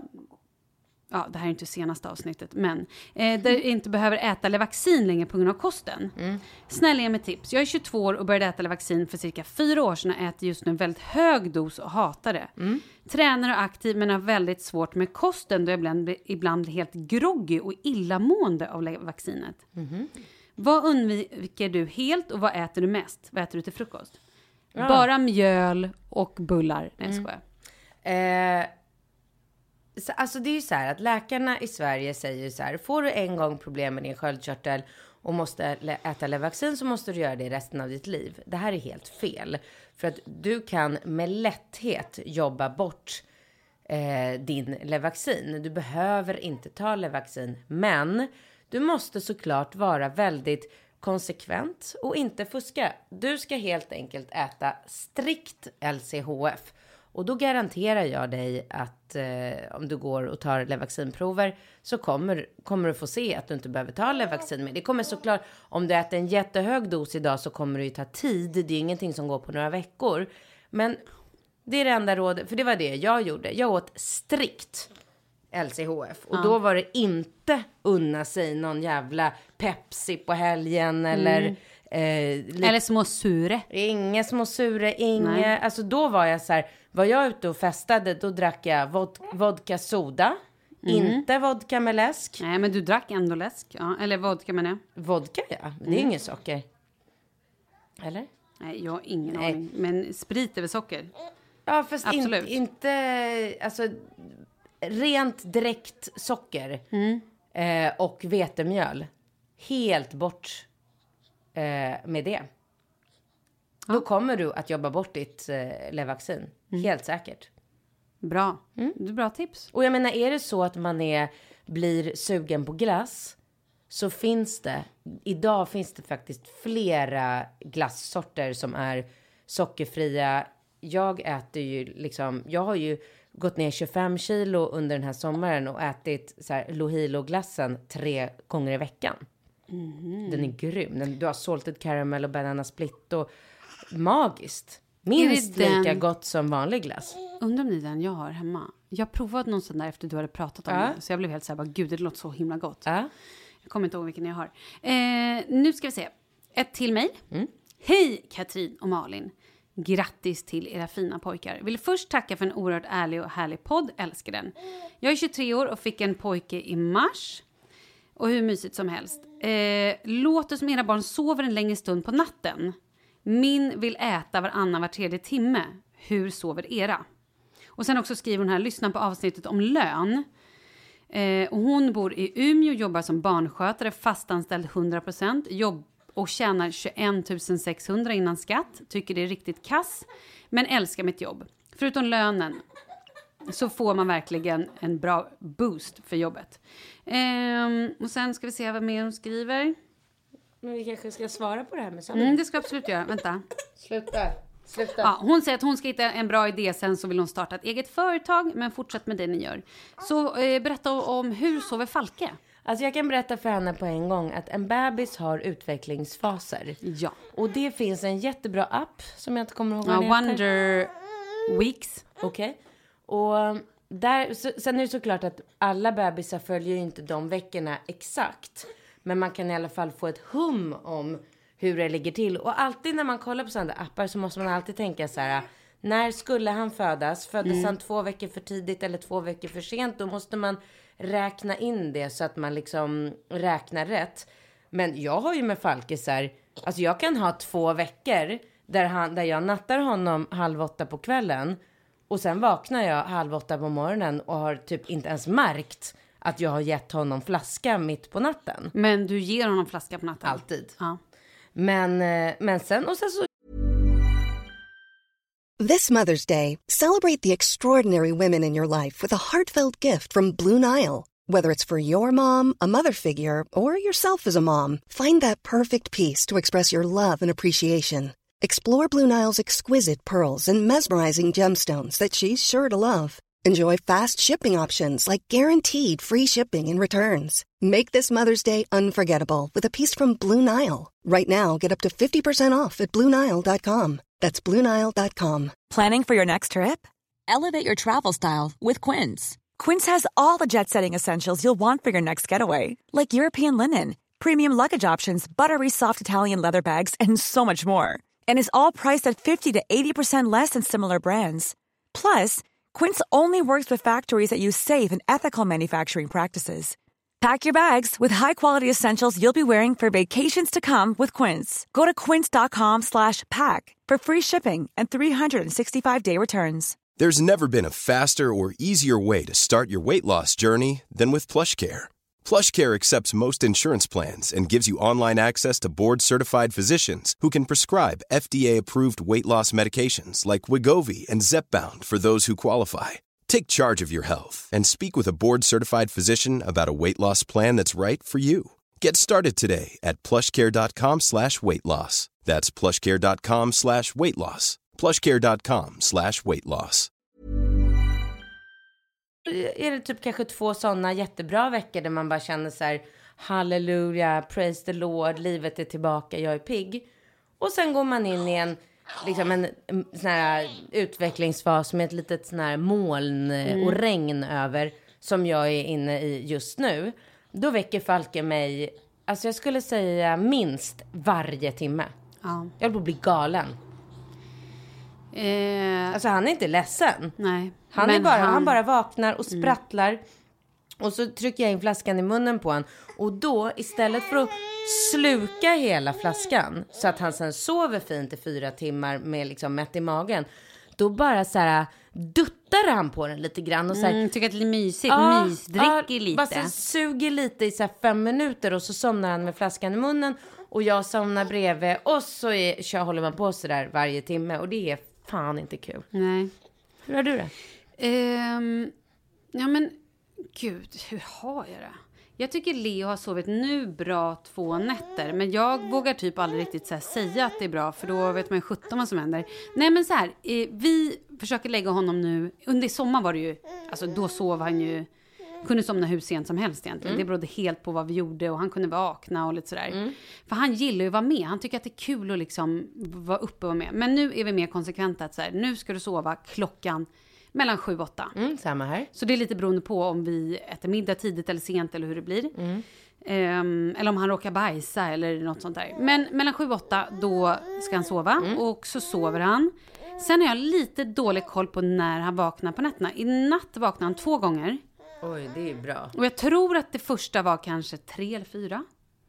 ja, det här är inte senaste avsnittet, men... Eh, där du inte behöver äta eller vaccin längre på grund av kosten. Mm. Snälla ge mig tips. Jag är tjugotvå år och började äta eller vaccin för cirka fyra år sedan och äter just nu en väldigt hög dos och hatar det. Mm. Tränar och aktiv men har väldigt svårt med kosten då jag ibland, ibland blir helt groggy och illamående av vaccinet. Mm. Vad undviker du helt och vad äter du mest? Vad äter du till frukost? Ja. Bara mjöl och bullar. Nej, jag skojar. Mm. Eh, så, alltså det är ju så här att läkarna i Sverige säger så här. Får du en gång problem med din sköldkörtel och måste äta Levaxin så måste du göra det resten av ditt liv. Det här är helt fel. För att du kan med lätthet jobba bort eh, din Levaxin. Du behöver inte ta Levaxin. Men du måste såklart vara väldigt konsekvent och inte fuska. Du ska helt enkelt äta strikt L C H F. Och då garanterar jag dig att eh, om du går och tar Levaxinprover så kommer, kommer du få se att du inte behöver ta Levaxin. Men det kommer såklart, om du äter en jättehög dos idag så kommer det ju ta tid. Det är ingenting som går på några veckor. Men det är det enda rådet, för det var det jag gjorde. Jag åt strikt L C H F. Och ja. Då var det inte unna sig någon jävla Pepsi på helgen eller... Mm. Eh, li- eller små sure. Inga små sure, inga... Alltså då var jag så här... Var jag ute och festade, då drack jag vod- vodka soda. Mm. Inte vodka med läsk. Nej, men du drack ändå läsk. Ja. Eller vodka med det. Vodka, ja. Det är mm. ingen socker. Eller? Nej, jag har ingen Nej. aning. Men sprit är väl socker? Ja, fast Absolut. In, inte... Alltså, rent direkt socker mm. eh, och vetemjöl. Helt bort eh, med det. Ja. Då kommer du att jobba bort ditt eh, Levaxin. Mm. Helt säkert. Bra. Mm. Det är bra tips. Och jag menar, är det så att man är, blir sugen på glass, så finns det, idag finns det faktiskt flera glassorter som är sockerfria. Jag äter ju liksom, jag har ju gått ner tjugofem kilo under den här sommaren och ätit så här Lohilo-glassen tre gånger i veckan. Mm. Den är grym. Den, du har salted caramel och banana split och magiskt. Minst lika gott som vanlig glass. Undrar om det är den jag har hemma. Jag provade någon sån där efter du hade pratat om ja. det. Så jag blev helt så här, bara, gud det låter så himla gott. Ja. Jag kommer inte ihåg vilken jag har. Eh, nu ska vi se. Ett till mejl. Mm. Hej Katrin och Malin. Grattis till era fina pojkar. Vill först tacka för en oerhört ärlig och härlig podd. Älskar den. Jag är tjugotre år och fick en pojke i mars. Och hur mysigt som helst. Eh, låter som era barn sover en längre stund på natten. Min vill äta varannan var tredje timme. Hur sover era? Och sen också skriver hon här, lyssna på avsnittet om lön. Eh, och hon bor i Umeå, jobbar som barnskötare, fastanställd hundra procent. Jobb och tjänar tjugoett tusen sexhundra innan skatt. Tycker det är riktigt kass. Men älskar mitt jobb. Förutom lönen så får man verkligen en bra boost för jobbet. Eh, och sen ska vi se vad mer hon skriver. Men vi kanske ska svara på det här med samma. Mm, det ska absolut göra. Vänta. Sluta. Sluta. Ja, hon säger att hon ska hitta en bra idé. Sen så vill hon starta ett eget företag. Men fortsätt med det ni gör. Så eh, berätta om hur sover Falke. Alltså jag kan berätta för henne på en gång att en bebis har utvecklingsfaser. Ja. Och det finns en jättebra app som jag inte kommer ihåg vad ja, den Wonder Weeks. Okej. Okay. Och där, så, sen är det såklart att alla bebisar följer ju inte de veckorna exakt. Men man kan i alla fall få ett hum om hur det ligger till. Och alltid när man kollar på sådana appar så måste man alltid tänka så här. När skulle han födas? Föddes mm. han två veckor för tidigt eller två veckor för sent? Då måste man räkna in det så att man liksom räknar rätt. Men jag har ju med Falke så här. Alltså jag kan ha två veckor där, han, där jag nattar honom halv åtta på kvällen. Och sen vaknar jag halv åtta på morgonen och har typ inte ens märkt att jag har gett honom flaska mitt på natten. Men du ger honom flaska på natten? Alltid. Ja. Men, men sen och sen så... This Mother's Day, celebrate the extraordinary women in your life with a heartfelt gift from Blue Nile. Whether it's for your mom, a mother figure, or yourself as a mom, find that perfect piece to express your love and appreciation. Explore Blue Nile's exquisite pearls and mesmerizing gemstones that she's sure to love. Enjoy fast shipping options like guaranteed free shipping and returns. Make this Mother's Day unforgettable with a piece from Blue Nile. Right now, get up to fifty percent off at blue nile dot com. That's blue nile dot com. Planning for your next trip? Elevate your travel style with Quince. Quince has all the jet-setting essentials you'll want for your next getaway, like European linen, premium luggage options, buttery soft Italian leather bags, and so much more. And is all priced at fifty to eighty percent less than similar brands. Plus, Quince only works with factories that use safe and ethical manufacturing practices. Pack your bags with high-quality essentials you'll be wearing for vacations to come with Quince. Go to quince.com slash pack for free shipping and three sixty-five day returns. There's never been a faster or easier way to start your weight loss journey than with PlushCare. PlushCare accepts most insurance plans and gives you online access to board-certified physicians who can prescribe F D A-approved weight loss medications like Wegovy and Zepbound for those who qualify. Take charge of your health and speak with a board-certified physician about a weight loss plan that's right for you. Get started today at plushcare.com slash weight loss. That's plushcare.com slash weight loss. plushcare.com slash weight loss. Är det typ kanske två sådana jättebra veckor där man bara känner så här, halleluja, praise the Lord, livet är tillbaka, jag är pigg. Och sen går man in i en, liksom en sån här utvecklingsfas med ett litet sån här moln mm. och regn över som jag är inne i just nu. Då väcker Falke mig, alltså jag skulle säga minst varje timme. Ja. Jag håller på att bli galen. Eh, alltså han är inte ledsen. Nej. Han, är bara, han... han bara vaknar och sprattlar. Mm. Och så trycker jag in flaskan i munnen på honom. Och då, istället för att sluka hela flaskan så att han sen sover fint i fyra timmar med liksom mätt i magen, då bara så här duttar han på den lite grann och så här, mm, tycker att det är mysigt, ja, mysdricker ja, lite. Bara så här, suger lite i så här fem minuter och så somnar han med flaskan i munnen och jag somnar bredvid och så är, kör, håller man på så där varje timme och det är fan inte kul. Nej. Hur har du det? Um, ja men gud, hur har jag det? Jag tycker Leo har sovit nu bra två nätter. Men jag vågar typ aldrig riktigt så här säga att det är bra. För då vet man ju sjutton vad som händer. Nej men så här, vi försöker lägga honom nu. Under sommar var det ju, alltså då sov han ju, kunde somna hur sent som helst egentligen. Mm. Det berodde helt på vad vi gjorde och han kunde vakna och lite sådär. Mm. För han gillar ju att vara med. Han tycker att det är kul att liksom vara uppe och vara med. Men nu är vi mer konsekventa att så här, nu ska du sova klockan mellan sju och åtta. Mm, samma här. Så det är lite beroende på om vi äter middag tidigt eller sent eller hur det blir. Mm. Um, eller om han råkar bajsa eller något sånt där. Men mellan sju och åtta då ska han sova. Mm. Och så sover han. Sen har jag lite dålig koll på när han vaknar på nätterna. I natt vaknar han två gånger. Oj, det är bra. Och jag tror att det första var kanske tre eller fyra.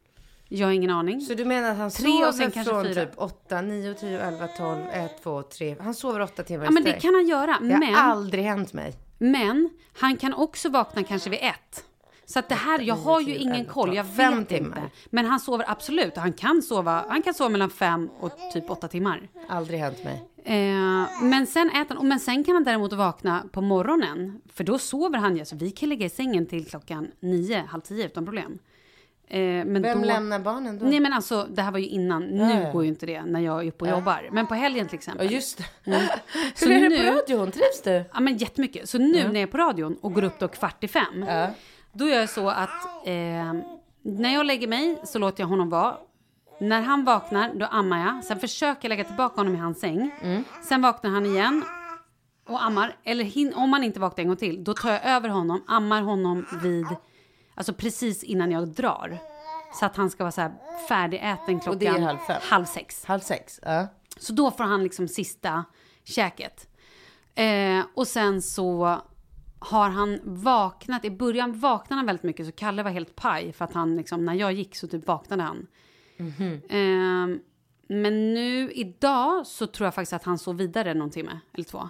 Jag har ingen aning. Så du menar att han tre sover och sen kanske från fyra. Typ åtta, nio, tio, elva, tolv, ett, två, tre. Han sover åtta timmar i Ja men det sträck. kan han göra. Det men, har aldrig hänt mig. Men han kan också vakna kanske vid ett. Så att det här, jag har ju ingen koll. Jag fem vet timmar. inte. Men han sover absolut. Han kan sova, han kan sova mellan fem och typ åtta timmar. Aldrig hänt mig. Eh, men sen äter han, men sen kan han däremot vakna på morgonen. För då sover han ju. Så vi kan ligga i sängen till klockan nio, halv tio utan problem. Eh, men Vem då, lämnar barnen då? Nej men alltså, det här var ju innan. Nu äh. går ju inte det när jag är uppe och äh. jobbar. Men på helgen till exempel. Ja just det. Mm. Så hur är det nu, på radion? Trivs du? Ja men jättemycket. Så nu mm. när jag är på radion och går upp då kvart i fem. Äh. Då gör jag så att eh, när jag lägger mig så låter jag honom vara. När han vaknar då ammar jag. Sen försöker jag lägga tillbaka honom i hans säng. Mm. Sen vaknar han igen och ammar. Eller hin- om han inte vaknar en gång till. Då tar jag över honom. Ammar honom vid, alltså precis innan jag drar. Så att han ska vara så här färdigäten klockan och det är halv, fem. halv sex. Halv sex, ja. Så då får han liksom sista käket. Eh, och sen så har han vaknat. I början vaknade han väldigt mycket. Så Kalle var helt paj. För att han liksom, när jag gick så typ vaknade han. Mm-hmm. Eh, men nu idag så tror jag faktiskt att han sov vidare någon timme eller två.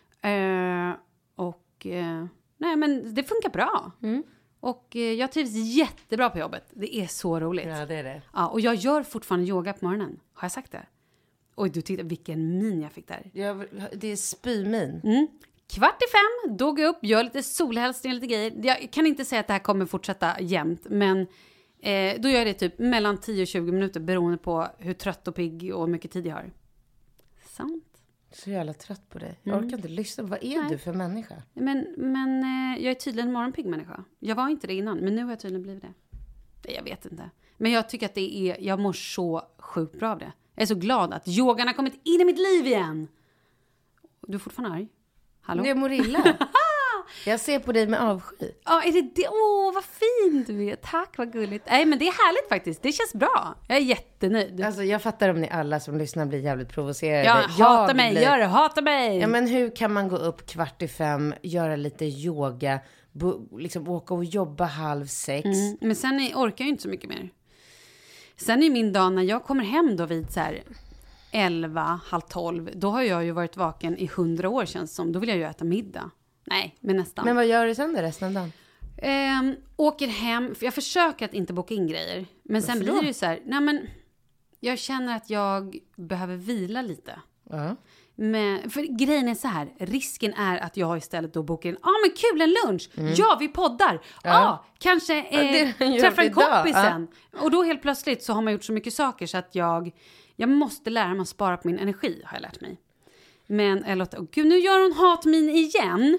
Eh, och eh, nej men det funkar bra. Mm. Och eh, jag trivs jättebra på jobbet. Det är så roligt. Ja, det är det. Ja, och jag gör fortfarande yoga på morgonen. Har jag sagt det? Oj, du tittar vilken min jag fick där. Ja, det är spymin. Mm. Kvart i fem, då går jag upp, gör lite solhälsning, lite grejer. Jag kan inte säga att det här kommer fortsätta jämt, men eh, då gör jag det typ mellan tio och tjugo minuter beroende på hur trött och pigg och mycket tid jag har. Sant. Så jävla trött på dig. Jag orkar mm. inte lyssna. Vad är Nej. du för människa? Men, men eh, jag är tydligen en morgonpigg människa. Jag var inte det innan, men nu har jag tydligen blivit det. Nej, jag vet inte. Men jag tycker att det är, jag mår så sjukt bra av det. Jag är så glad att yogan har kommit in i mitt liv igen. Du är fortfarande arg? Hallå? Det är Morilla. Jag ser på dig med avsky. Ja, är det det? Åh, vad fint du är. Tack, vad gulligt. Nej, men det är härligt faktiskt. Det känns bra. Jag är jättenöjd. Alltså, jag fattar om ni alla som lyssnar blir jävligt provocerade. Ja, jag hata mig, blir... gör det, hata mig. Ja, men hur kan man gå upp kvart i fem, göra lite yoga, bo, liksom åka och jobba halv sex? Mm, men sen är, orkar jag ju inte så mycket mer. Sen är min dag när jag kommer hem då vid så här elva, halv tolv. Då har jag ju varit vaken i hundra år känns som. Då vill jag ju äta middag. Nej, men nästan. Men vad gör du sen då resten av dagen? Eh, åker hem. För jag försöker att inte boka in grejer. Men sen blir det ju så här. Nej men, jag känner att jag behöver vila lite. Ja. Men, för grejen är så här. Risken är att jag istället då bokar in. Ja ah, men kul, en lunch. Mm. Ja, vi poddar. Ja, ah, kanske eh, träffa en kompis sen. Ja. Och då helt plötsligt så har man gjort så mycket saker. Så att jag, jag måste lära mig att spara på min energi. Har jag lärt mig. Men eller, oh, gud, nu gör hon hatmin igen.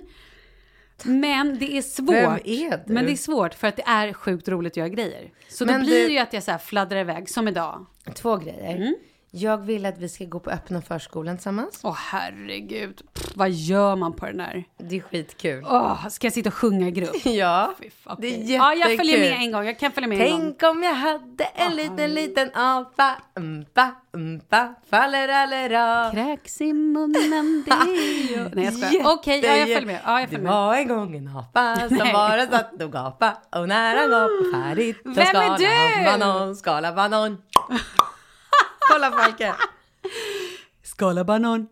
Men det är svårt. Vem är du? Men det är svårt för att det är sjukt roligt att göra grejer. Så men då blir det ju att jag så här fladdrar iväg som idag. Två grejer. Mm. Jag vill att vi ska gå på öppna förskolan tillsammans. Åh herregud, Pff, vad gör man på den där? Det är skitkul. Åh, ska jag sitta och sjunga i grupp? Ja, Fy, okay. det är jättekul. Ja, jag följer med en gång, jag kan följa med Tänk en gång. Tänk om jag hade en oh, liten, liten apa, umpa, umpa, fallerallera. Kräks i munnen, det är ju... Nej, jag skojar. Okej, okay, ja, jag följer med. Ja, jag följer med. Det var en gång en apa som Nej. bara satt och gapa. Och när han gapade färdigt, då Vem är du? banan, skala banan. Kolla Falke. Skala banan.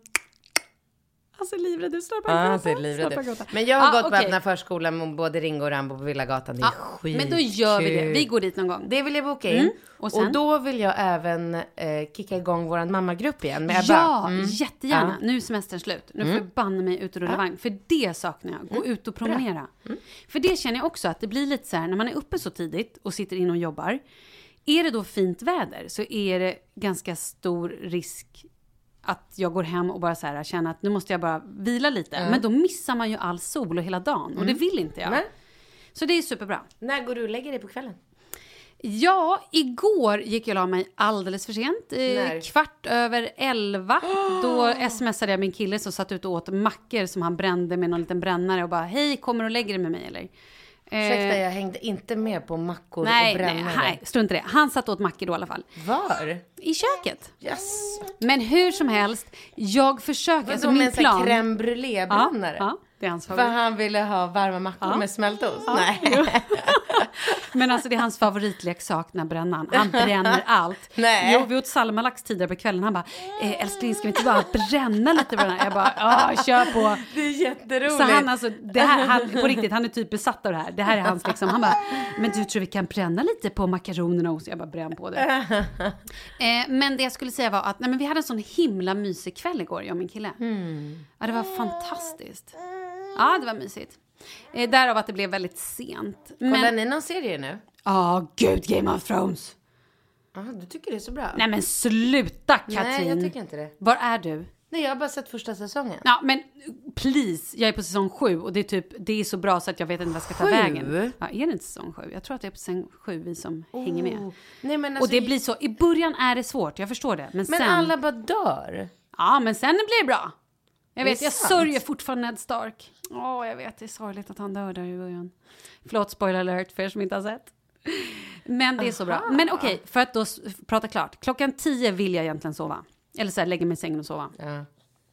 Alltså livrädd, du står bara ah, livrädd. Men jag har ah, gått okay. på öppna förskolan med både Ringo och Rambo på Villagatan. Det är ah, skitkul. Men då gör vi det. Vi går dit någon gång. Det vill jag boka in. Mm. Och, och då vill jag även eh, kicka igång våran mammagrupp igen med Ebba. Ja, mm. jättegärna. Ah. Nu är semestern slut. Nu mm. får jag banna mig ut och rulla ah. vagn. För det saknar jag. Gå mm. ut och promenera. Mm. För det känner jag också att det blir lite så här. När man är uppe så tidigt och sitter in och jobbar. Är det då fint väder så är det ganska stor risk att jag går hem och bara så här känner att nu måste jag bara vila lite. Mm. Men då missar man ju all sol och hela dagen. Och mm. det vill inte jag. Nej. Så det är superbra. När går du och lägger dig på kvällen? Ja, igår gick jag och la mig alldeles för sent. Eh, kvart över elva. Oh. Då smsade jag min kille som satt ut och åt mackor som han brände med någon liten brännare. Och bara, hej, kommer du och lägger dig med mig eller? Ursäkta, jag hängde inte med på mackor nej, och brännare. Nej, nej, strunt i det. Han satt åt mackor då i alla fall. Var? I köket. Yes. Men hur som helst, jag försöker... Vadå, alltså med min en plan... crème brûlée-brännare? Ja, ja, det är hans favorit. För han ville ha varma mackor ja. med smältost? Ja. Nej. Men alltså det är hans favoritleksak när brännan. Han bränner allt. Nej. Jo, vi åt salmalax tidigare på kvällen. Han bara, eh, älskling, ska vi inte bara bränna lite på den här? Jag bara, ja, kör på. Det är jätteroligt. Så han alltså, det här, han, på riktigt, han är typ besatt av det här. Det här är hans liksom, han bara, men du tror vi kan bränna lite på makaronerna? Och så jag bara, bränn på det. eh, men det jag skulle säga var att, nej men vi hade en sån himla mysig kväll igår, jag och min kille. Mm. Ja, det var fantastiskt. Ja, det var mysigt. Eh, därav att det blev väldigt sent. Men... Kollar ni någon serie nu? Ja, oh, gud, Game of Thrones. Ja, du tycker det är så bra. Nej, men sluta, Katrin. Nej, jag tycker inte det. Var är du? Nej, jag har bara sett första säsongen. Ja, men please, jag är på säsong sju. Och det är typ, det är så bra så att jag vet inte vad jag ska ta sju? vägen. Ja, är det inte säsong sju? Jag tror att det är på säsong sju vi som oh. hänger med. Nej, men alltså, och det blir så, i början är det svårt, jag förstår det. Men, men sen... alla bara dör. Ja, men sen blir det bra. Jag vet, jag sant? sörjer fortfarande Ned Stark. Åh, oh, jag vet, det är sorgligt att han dör där i början. Förlåt, spoiler alert för er som inte har sett. Men det är så bra. Men okej, okay, för att då prata klart. Klockan tio vill jag egentligen sova. Eller så här, lägga mig i sängen och sova. Ja.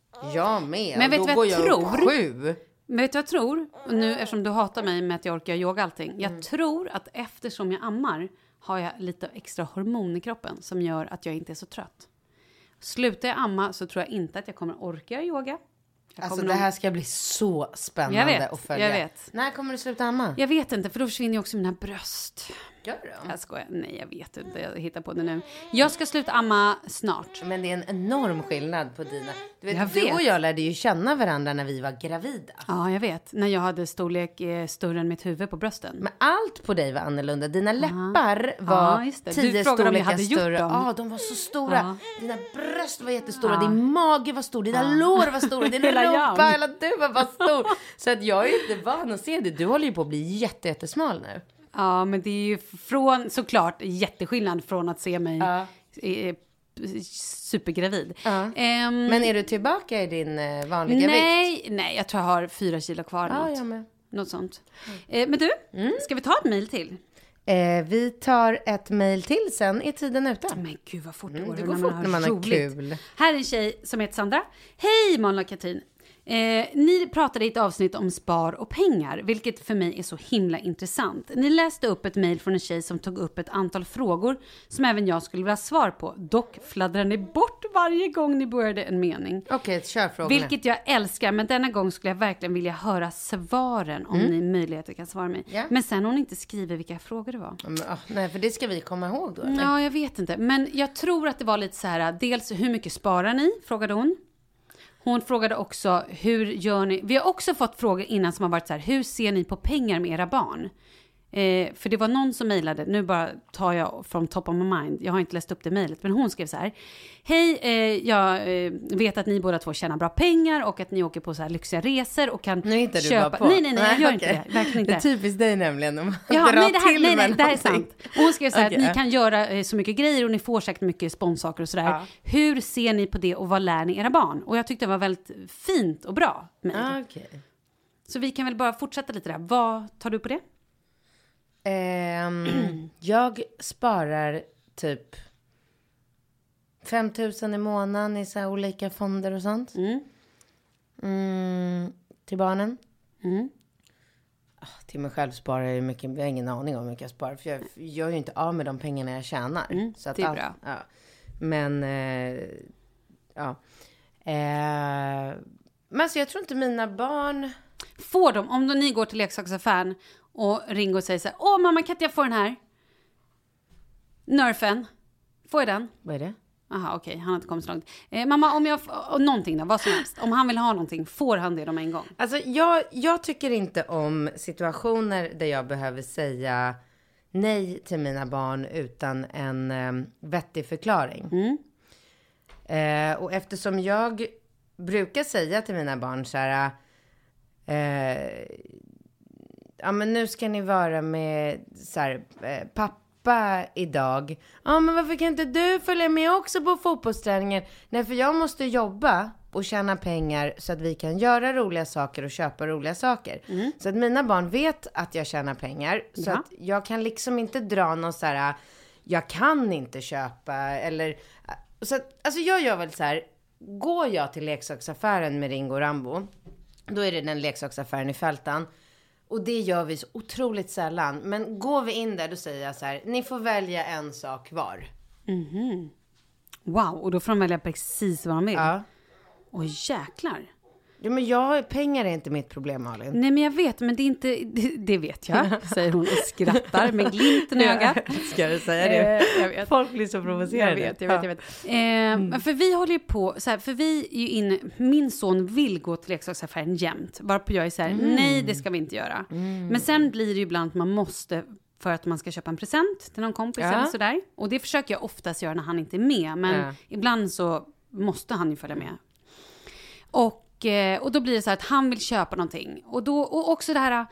Jag med. Men vet du vad jag, jag tror? Sju. Men vet du vad jag tror? Nu, eftersom du hatar mig med att jag orkar yoga allting. Jag mm. tror att eftersom jag ammar har jag lite extra hormon i kroppen som gör att jag inte är så trött. Slutar jag amma så tror jag inte att jag kommer orka yoga. Jag alltså det här ska bli så spännande jag vet, att följa. Jag vet. När kommer du sluta amma? Jag vet inte, för då försvinner ju också mina bröst. Gör du? Jag skojar. Nej, jag vet inte. Jag hittar på det nu. Jag ska sluta amma snart. Men det är en enorm skillnad på dina. Du vet, jag du vet. och jag lärde ju känna varandra när vi var gravida. Ja, jag vet. När jag hade storlek eh, större än mitt huvud på brösten. Men allt på dig var annorlunda. Dina läppar var ja, just det. tio storlekar större. Ja, de var så stora. Ja. Dina bröst var jättestora. Ja. Din mage var stor. Dina ja. lår var stora. Din rumpa, hela du var bara stor. Så att jag är inte van att se det. Du håller ju på att bli jätte, jättesmal nu. Ja, men det är ju från, såklart, jätteskillnad från att se mig ja. eh, supergravid. Ja. Um, men är du tillbaka i din eh, vanliga nej, vikt? Nej, jag tror jag har fyra kilo kvar. Ja, något. jag med. Något sånt. Mm. Eh, men du, mm. ska vi ta ett mejl till? Eh, vi tar ett mejl till, sen är tiden ute. Men gud vad fort det mm, går. Det går fort när man har kul. Här är en tjej som heter Sandra. Hej Malin och Katrin. Eh, ni pratade i ett avsnitt om spar och pengar, vilket för mig är så himla intressant. Ni läste upp ett mejl från en tjej som tog upp ett antal frågor som även jag skulle vilja ha svar på. Dock fladdrar ni bort varje gång ni började en mening. Okej, okay, kör frågorna. Vilket jag älskar, men denna gång skulle jag verkligen vilja höra svaren om mm. ni möjligheter kan svara mig. Yeah. Men sen har hon inte skrivit vilka frågor det var. Men, oh, nej, för det ska vi komma ihåg då, eller? Ja, jag vet inte. Men jag tror att det var lite så här, dels hur mycket sparar ni, frågade hon. Hon frågade också, hur gör ni? Vi har också fått frågor innan som har varit så här, hur ser ni på pengar med era barn? Eh, för det var någon som mejlade, nu bara tar jag från top of my mind, jag har inte läst upp det mejlet, men hon skrev så här: hej, eh, jag eh, vet att ni båda två tjänar bra pengar och att ni åker på så här lyxiga resor och kan nu inte köpa... Du bara på. Nej, nej, nej, jag gör okay. inte det, verkligen inte. Det är typiskt dig nämligen, om ja, nej, det här, nej, nej, det här är någonting. sant. Och hon skrev så här, okay. att ni kan göra eh, så mycket grejer och ni får säkert mycket sponssaker och sådär. Ja. Hur ser ni på det och vad lär ni era barn? Och jag tyckte det var väldigt fint och bra. Ah, okay. Så vi kan väl bara fortsätta lite där. Vad tar du på det? Um, jag sparar typ fem tusen i månaden i så här olika fonder och sånt. Mm. Mm, till barnen. Mm. Oh, till mig själv sparar jag mycket. Jag har ingen aning om hur mycket jag sparar. För jag gör ju inte av med de pengarna jag tjänar. Mm, så att det är all, bra. Ja. Men, eh, ja. Eh, men så jag tror inte mina barn... Får de, om då ni går till leksaksaffären och ringer och säger så här: åh mamma, kan inte jag få den här? Nerfen. Får jag den? Vad är det? Aha, okej, okay, han har inte kommit så långt. Eh, mamma, om jag, och någonting då, vad som helst. Om han vill ha någonting, får han det de en gång? Alltså, jag, jag tycker inte om situationer där jag behöver säga nej till mina barn utan en eh, vettig förklaring. Mm. Eh, och eftersom jag brukar säga till mina barn så här... Eh, ja, men nu ska ni vara med så här, eh, pappa idag. Ja, men varför kan inte du följa med också på fotbollsträningen? Nej, för jag måste jobba och tjäna pengar så att vi kan göra roliga saker och köpa roliga saker. Mm. Så att mina barn vet att jag tjänar pengar. Så ja. att jag kan liksom inte dra någon så här, jag kan inte köpa eller... Så att, alltså jag gör väl så här, går jag till leksaksaffären med Ringo och Rambo, då är det den leksaksaffären i Fältan. Och det gör vi så otroligt sällan. Men går vi in där, då säger jag så här: ni får välja en sak var. Mm-hmm. Wow, och då får de välja precis vad de vill. Ja. Åh, jäklar. Ja, men jag, pengar är inte mitt problem, Malin. Nej, men jag vet, men det är inte, det, det vet jag, säger hon och skrattar med glimten i ögat. Ska du säga det? Eh, jag vet. Folk blir så provocerade. Jag vet, jag vet, jag vet. Eh, mm. För vi håller ju på, så här, för vi är ju inne, min son vill gå till leksaksaffären jämt. Varpå jag är så här, mm. nej, det ska vi inte göra. Mm. Men sen blir det ju ibland att man måste, för att man ska köpa en present till någon kompis ja. eller sådär. Och det försöker jag oftast göra när han inte är med. Men ja. ibland så måste han ju följa med. Och Och då blir det så här att han vill köpa någonting. Och, då, och också det här...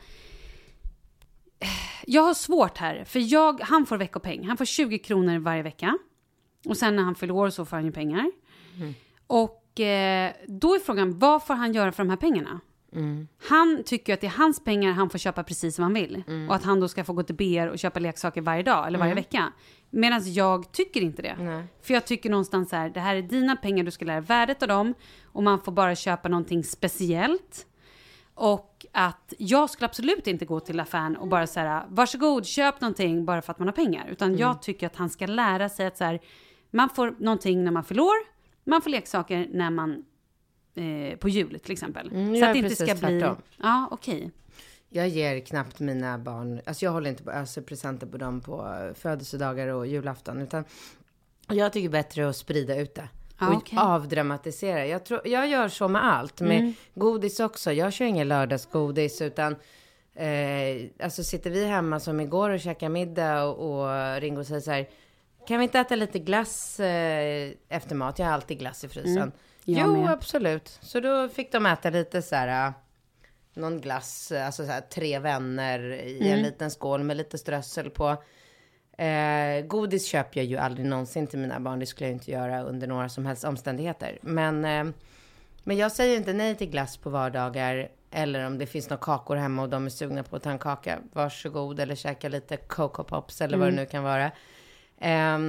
Jag har svårt här. För jag, han får veckopeng. Han får tjugo kronor varje vecka. Och sen när han fyller år så får han ju pengar. Mm. Och eh, då är frågan, vad får han göra för de här pengarna? Mm. Han tycker att det är hans pengar, han får köpa precis vad han vill. Mm. Och att han då ska få gå till B R och köpa leksaker varje dag eller varje mm. vecka. Medan jag tycker inte det. Nej. För jag tycker någonstans så här, det här är dina pengar, du ska lära värdet av dem. Och man får bara köpa någonting speciellt. Och att jag skulle absolut inte gå till affären och bara så här, varsågod, köp någonting bara för att man har pengar. Utan mm. jag tycker att han ska lära sig att så här, man får någonting när man förlorar. Man får leksaker när man, eh, på jul till exempel. Mm, så att det inte ska bli... Tvärtom. Ja, okej. Okay. Jag ger knappt mina barn, alltså jag håller inte på öser presenter på dem på födelsedagar och julafton, utan jag tycker bättre att sprida ut det. Och ah, okay. avdramatisera. Jag, tror, jag gör så med allt. Med mm. godis också. Jag kör ingen lördagsgodis utan eh, alltså sitter vi hemma som igår och käkar middag och, och Ringo säger så här: kan vi inte äta lite glass eh, efter mat? Jag har alltid glass i frysen. Mm. Jo, med. Absolut. Så då fick de äta lite så här, någon glass, alltså så här, tre vänner i mm. en liten skål med lite strössel på. Eh, godis köper jag ju aldrig någonsin till mina barn. Det skulle jag inte göra under några som helst omständigheter. Men, eh, men jag säger inte nej till glass på vardagar. Eller om det finns några kakor hemma och de är sugna på att ta en kaka, varsågod. Eller käka lite Coco Pops eller mm. vad det nu kan vara. Eh,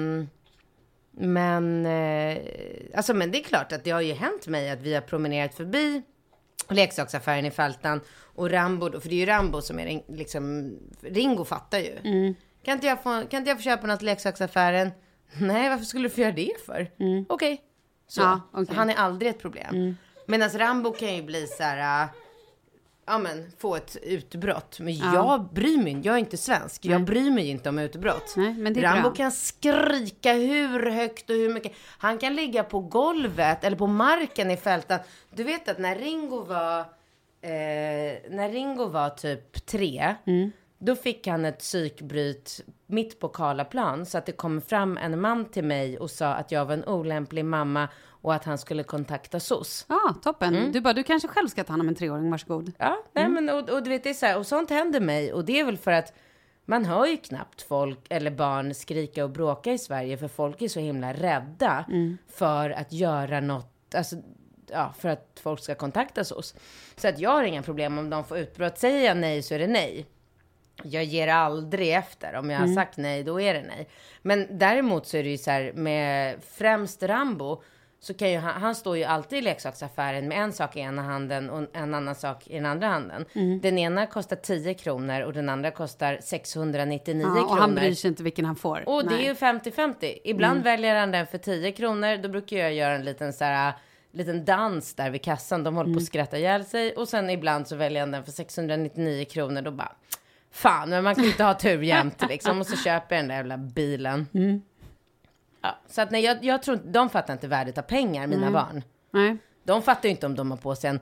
men, eh, alltså, men det är klart att det har ju hänt mig att vi har promenerat förbi leksaksaffären i Fältan. Och Rambo, för det är ju Rambo som är liksom, Ringo fattar ju. Mm. Kan inte, jag få, kan inte jag få köpa något i leksaksaffären? Nej, varför skulle du få göra det för? Mm. Okej. Okay. Så, ja, okay. Han är aldrig ett problem. Mm. Medan Rambo kan ju bli så här... Äh, ja men, få ett utbrott. Men ja. jag bryr mig inte. Jag är inte svensk. Nej. Jag bryr mig inte om utbrott. Nej, men det är Rambo bra. Kan skrika hur högt och hur mycket. Han kan ligga på golvet eller på marken i Fältan. Du vet att när Ringo var... Eh, när Ringo var typ tre... Mm. Då fick han ett psykbryt mitt på Karlaplan så att det kom fram en man till mig och sa att jag var en olämplig mamma och att han skulle kontakta S O S. Ja, ah, toppen. Mm. Du bara, du kanske själv ska ta hand om en treåring, varsågod. Ja, nej, mm. men och, och du vet, det är så här, och sånt händer mig och det är väl för att man hör ju knappt folk eller barn skrika och bråka i Sverige för folk är så himla rädda mm. för att göra något, alltså ja, för att folk ska kontakta S O S. Så att jag har inga problem om de får utbrott. Säger jag nej så är det nej. Jag ger aldrig efter. Om jag har mm. sagt nej, då är det nej. Men däremot så är det ju så här, med främst Rambo, så kan ju han, han står ju alltid i leksaksaffären med en sak i ena handen och en annan sak i den andra handen. Mm. Den ena kostar tio kronor och den andra kostar sexhundranittionio ja, kronor. Och han bryr sig inte vilken han får. Och nej. Det är ju femtio femtio. Ibland mm. väljer han den för tio kronor. Då brukar jag göra en liten så här... liten dans där vid kassan. De håller mm. på att skratta ihjäl sig. Och sen ibland så väljer han den för sexhundranittionio kronor. Då bara, fan, men man kan inte ha tur jämt liksom. Och så köper jag den där jävla bilen. Mm. Ja, så att nej, jag, jag tror de fattar inte värdet av pengar, mina mm. barn. Nej. De fattar ju inte om de har på sig en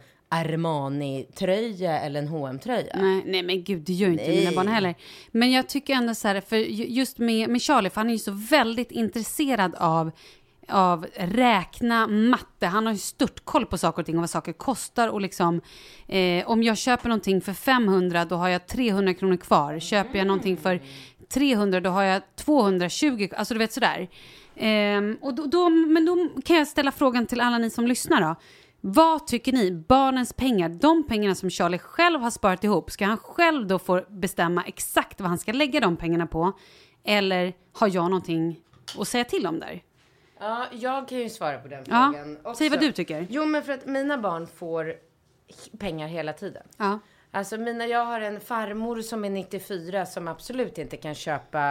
Armani-tröja eller en H och M-tröja. Nej, nej, men gud, det gör ju inte nej. mina barn heller. Men jag tycker ändå så här, för just med, med Charlie, för han är ju så väldigt intresserad av av räkna, matte. Han har ju stort koll på saker och ting och vad saker kostar. Och liksom, eh, om jag köper någonting för femhundra, då har jag trehundra kronor kvar. Köper jag någonting för trehundra, då har jag tvåhundratjugo. Alltså du vet sådär. Eh, och då, då, men då kan jag ställa frågan till alla ni som lyssnar då. Vad tycker ni? Barnens pengar, de pengarna som Charlie själv har sparat ihop, ska han själv då få bestämma exakt vad han ska lägga de pengarna på? Eller har jag någonting att säga till om där? Ja, jag kan ju svara på den frågan. Ja, säg vad du tycker. Jo, men för att mina barn får pengar hela tiden. Ja. Alltså mina, jag har en farmor som är nittiofyra som absolut inte kan köpa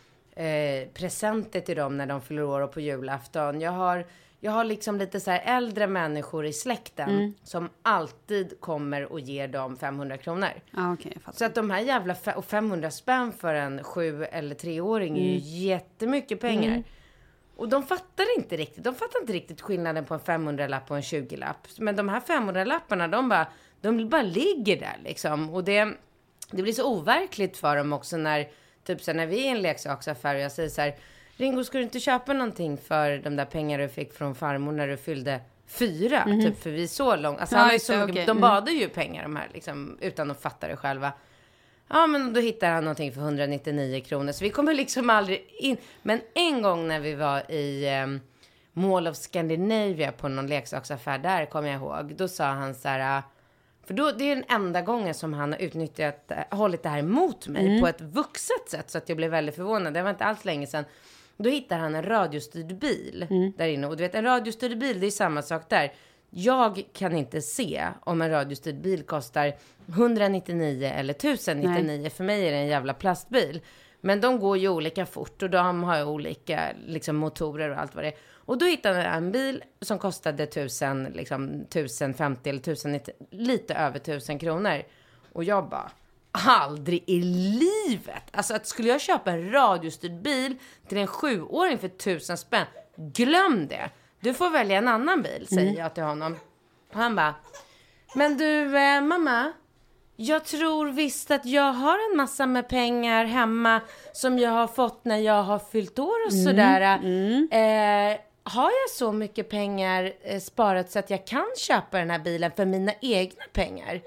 eh, presenter till dem när de fyller år och på julafton. Jag har, jag har liksom lite så här äldre människor i släkten mm. som alltid kommer och ger dem femhundra kronor. Ja, okej, jag fattar. Så att de här jävla fe- och femhundra spänn för en sju- eller treåring mm. är ju jättemycket pengar. Mm. Och de fattar inte riktigt. De fattar inte riktigt skillnaden på en femhundralapp och en tjugo-lapp. Men de här femhundralapparna, de bara, de bara ligger där liksom. Och det, det blir så overkligt för dem också när, typ så när vi är i en leksaksaffär och jag säger så här: Ringo, ska du inte köpa någonting för de där pengar du fick från farmor när du fyllde fyra? Mm-hmm. Typ, för vi är så långt. Alltså, ja, han är så, okay. de badar ju pengar de här liksom, utan att fatta det själva. Ja, men då hittar han någonting för etthundranittionio kronor. Så vi kommer liksom aldrig in. Men en gång när vi var i eh, Mall of Scandinavia på någon leksaksaffär där, kommer jag ihåg. Då sa han så här, för då, det är den enda gången som han har utnyttjat, hållit det här mot mig mm. på ett vuxet sätt. Så att jag blev väldigt förvånad. Det var inte alls länge sedan. Då hittar han en radiostyrd bil mm. där inne. Och du vet, en radiostyrd bil, det är samma sak där. Jag kan inte se om en radiostyrd bil kostar etthundranittionio eller ettusennittionio. Nej. För mig är det en jävla plastbil. Men de går ju olika fort och de har ju olika liksom, motorer och allt vad det är. Och då hittade jag en bil som kostade tusen, liksom, tusen femtio eller tusen nittio, lite över tusen kronor. Och jag bara, aldrig i livet. Alltså att skulle jag köpa en radiostyrd bil till en sjuåring för tusen spänn, glöm det. Du får välja en annan bil, säger mm. jag till honom. Och han bara, men du eh, mamma, jag tror visst att jag har en massa med pengar hemma som jag har fått när jag har fyllt år och mm. sådär. Mm. Eh, har jag så mycket pengar eh, sparat så att jag kan köpa den här bilen för mina egna pengar?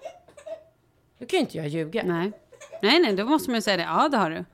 Då kan ju inte jag ljuga. Nej, nej, nej, då måste man ju säga det. Ja, det har du.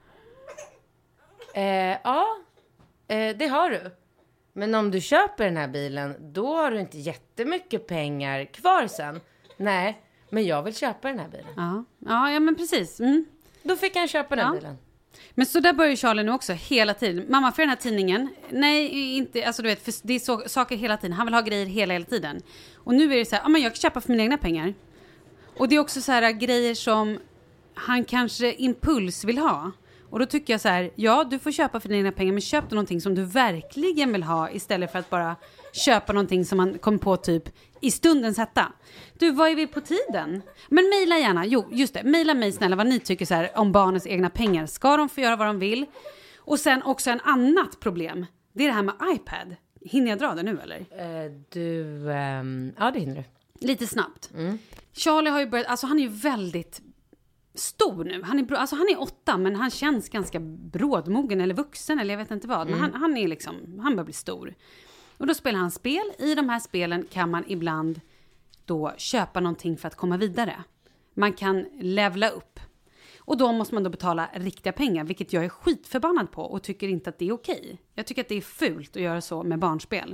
Eh, ja, eh, det har du. Men om du köper den här bilen, då har du inte jättemycket pengar kvar sen. Nej, men jag vill köpa den här bilen. Ja, ja, ja men precis. Mm. Då fick han köpa den ja. bilen. Men så där börjar Charlie nu också hela tiden. Mamma, för den här tidningen. Nej, inte, alltså du vet, för det är så, saker hela tiden. Han vill ha grejer hela, hela tiden. Och nu är det så här, ja men jag kan köpa för mina egna pengar. Och det är också så här grejer som han kanske impuls vill ha. Och då tycker jag så här, ja du får köpa för dina pengar, men köp då någonting som du verkligen vill ha istället för att bara köpa någonting som man kom på typ i stundens hetta. Du, vad är vi på tiden? Men mejla gärna, jo just det, mejla mig snälla vad ni tycker så här om barnens egna pengar. Ska de få göra vad de vill? Och sen också en annat problem, det är det här med iPad. Hinner jag dra det nu eller? Uh, du, um, ja det hinner du. Lite snabbt. Mm. Charlie har ju börjat, alltså han är ju väldigt... stor nu. Han är, bro- alltså han är åtta, men han känns ganska brådmogen eller vuxen eller jag vet inte vad. Men han, han är liksom, han börjar bli stor. Och då spelar han spel. I de här spelen kan man ibland då köpa någonting för att komma vidare. Man kan levla upp. Och då måste man då betala riktiga pengar, vilket jag är skitförbannad på och tycker inte att det är okej. Jag tycker att det är fult att göra så med barnspel.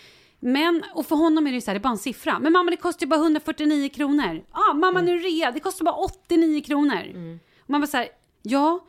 Men, och för honom är det ju så här, det är bara en siffra. Men mamma, det kostar ju bara hundrafyrtionio kronor. Ja, ah, mamma, nu rea, det kostar bara åttionio kronor. Mm. Och man bara så här, ja.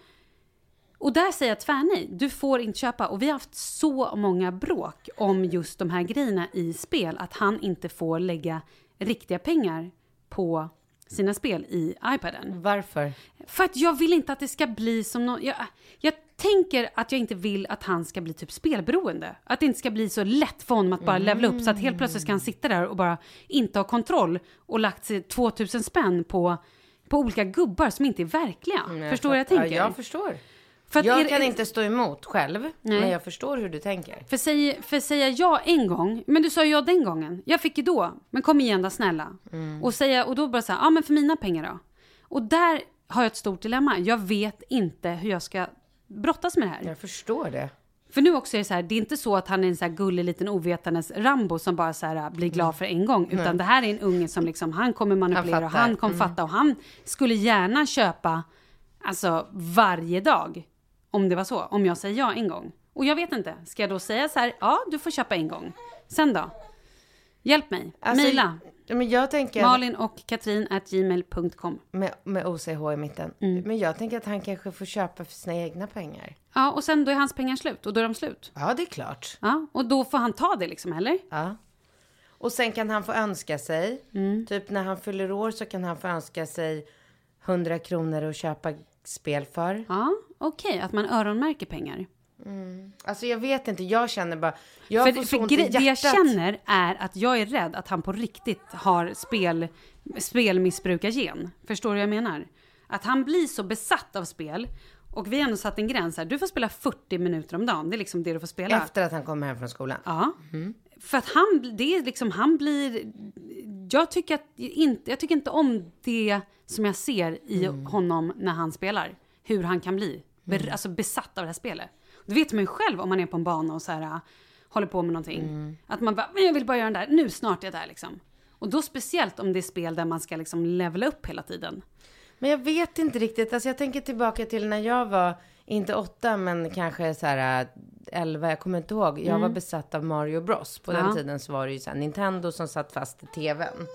Och där säger jag tvärnej, du får inte köpa. Och vi har haft så många bråk om just de här grejerna i spel. Att han inte får lägga riktiga pengar på sina spel i iPaden. Varför? För att jag vill inte att det ska bli som någon... Jag, jag tänker att jag inte vill att han ska bli typ spelberoende. Att det inte ska bli så lätt för honom att bara mm. levla upp. Så att helt plötsligt ska han sitta där och bara inte ha kontroll. Och lagt sig tvåtusen spänn på, på olika gubbar som inte är verkliga. Mm, förstår du vad jag tänker? Ja, jag förstår. För jag är, kan inte stå emot själv, nej. Men jag förstår hur du tänker. För, säg, för säga jag en gång, men du sa jag den gången. Jag fick ju då, men kom igen då snälla. Mm. Och, säga, och då bara säga, ja men för mina pengar då. Och där har jag ett stort dilemma. Jag vet inte hur jag ska brottas med det här. Jag förstår det. För nu också är det så här, det är inte så att han är en så här gullig liten ovetandes Rambo som bara så här blir glad för en gång. Utan mm. det här är en unge som liksom, han kommer manipulera han och han kommer mm. fatta. Och han skulle gärna köpa, alltså varje dag. Om det var så, om jag säger ja en gång. Och jag vet inte, ska jag då säga så här, ja du får köpa en gång. Sen då? Hjälp mig, alltså, mejla. Men jag tänker... Malin och Katrin at gmail punkt com. Med, med O C H i mitten. Mm. Men jag tänker att han kanske får köpa för sina egna pengar. Ja, och sen då är hans pengar slut. Och då är de slut. Ja, det är klart. Ja, och då får han ta det liksom, eller? Ja. Och sen kan han få önska sig. Mm. Typ när han fyller år så kan han få önska sig hundra kronor och köpa spel för. Ja, okej. Okay. Att man öronmärker pengar. Mm. Alltså jag vet inte, jag känner bara jag för, får för så ont gre- i hjärtat. Det jag känner är att jag är rädd att han på riktigt har spel, spelmissbrukargen. Förstår du vad jag menar? Att han blir så besatt av spel. Och vi har ändå satt en gräns här. Du får spela fyrtio minuter om dagen. Det är liksom det du får spela. Efter att han kommer hem från skolan. Ja. Mm. För att han, det är liksom, han blir... Jag tycker, att, inte, jag tycker inte om det som jag ser i mm. honom när han spelar. Hur han kan bli. Be, mm. Alltså besatt av det här spelet. Det vet man ju själv om man är på en bana och så här, uh, håller på med någonting. Mm. Att man bara, men jag vill bara göra den där. Nu snart är jag där liksom. Och då speciellt om det är spel där man ska liksom levela upp hela tiden. Men jag vet inte riktigt. Alltså jag tänker tillbaka till när jag var, inte åtta men kanske så här elva, jag kommer inte ihåg. Jag mm. var besatt av Mario Bros. På ja. Den tiden så var det ju så här Nintendo som satt fast i tvn.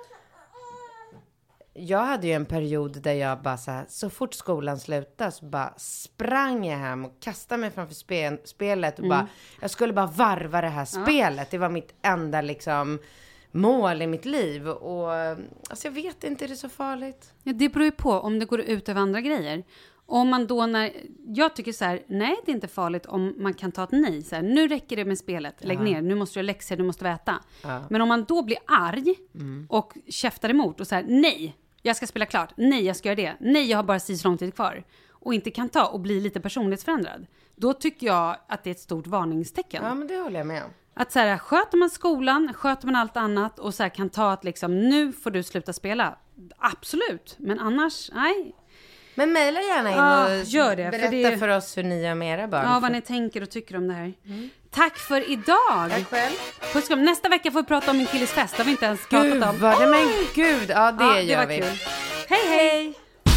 Jag hade ju en period där jag bara så här, så fort skolan slutade så bara sprang jag hem och kastade mig framför spe- spelet och mm. bara, jag skulle bara varva det här spelet. Ja. Det var mitt enda liksom mål i mitt liv och alltså jag vet inte, är det så farligt? Ja, det beror ju på om det går ut över andra grejer. Om man då när, jag tycker så här, nej det är inte farligt om man kan ta ett nej. Så här, nu räcker det med spelet, lägg ja. ner, nu måste du ha läxor, du måste äta. Ja. Men om man då blir arg mm. och käftar emot och så här, nej, jag ska spela klart, nej jag ska göra det, nej jag har bara så lång tid kvar. Och inte kan ta och bli lite personlighetsförändrad. Då tycker jag att det är ett stort varningstecken. Ja men det håller jag med om. Att så här, sköter man skolan, sköter man allt annat och så här, kan ta att liksom, nu får du sluta spela. Absolut, men annars, nej. Men mejla gärna in ja, och gör det, berätta för, det... för oss hur ni gör med era barn. Ja, vad ni tänker och tycker om det här. Mm. Tack för idag. Tack själv. Puss, nästa vecka får vi prata om min killes fest. Det har vi inte ens pratat gud, om. Vad det, men gud, ja det ja, gör det vi. Kul. Hej, hej.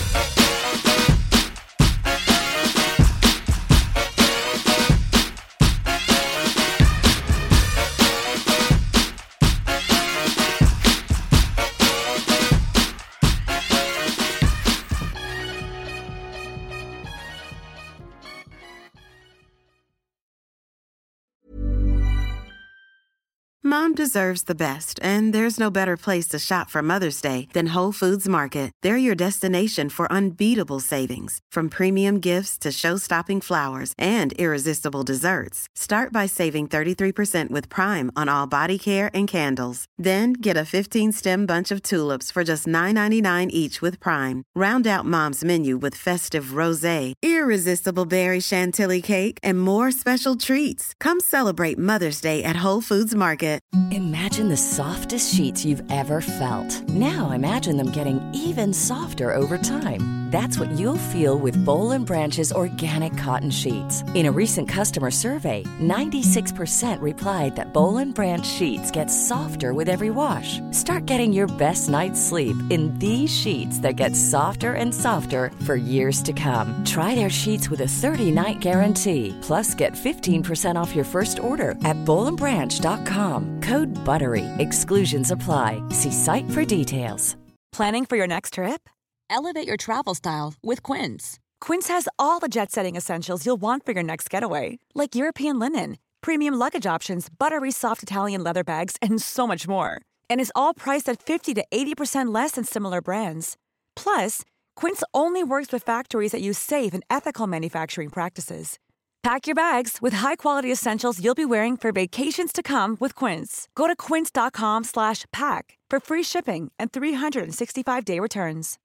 Mom deserves the best, and there's no better place to shop for Mother's Day than Whole Foods Market. They're your destination for unbeatable savings, from premium gifts to show-stopping flowers and irresistible desserts. Start by saving thirty-three percent with Prime on all body care and candles. Then get a fifteen-stem bunch of tulips for just nine ninety-nine each with Prime. Round out Mom's menu with festive rosé, irresistible berry chantilly cake, and more special treats. Come celebrate Mother's Day at Whole Foods Market. Imagine the softest sheets you've ever felt. Now imagine them getting even softer over time. That's what you'll feel with Boll and Branch's organic cotton sheets. In a recent customer survey, ninety-six percent replied that Boll and Branch sheets get softer with every wash. Start getting your best night's sleep in these sheets that get softer and softer for years to come. Try their sheets with a thirty-night guarantee. Plus, get fifteen percent off your first order at boll and branch dot com. Code BUTTERY. Exclusions apply. See site for details. Planning for your next trip? Elevate your travel style with Quince. Quince has all the jet-setting essentials you'll want for your next getaway, like European linen, premium luggage options, buttery soft Italian leather bags, and so much more. And is all priced at fifty to eighty percent less than similar brands. Plus, Quince only works with factories that use safe and ethical manufacturing practices. Pack your bags with high-quality essentials you'll be wearing for vacations to come with Quince. Go to quince dot com slash pack for free shipping and three sixty-five day returns.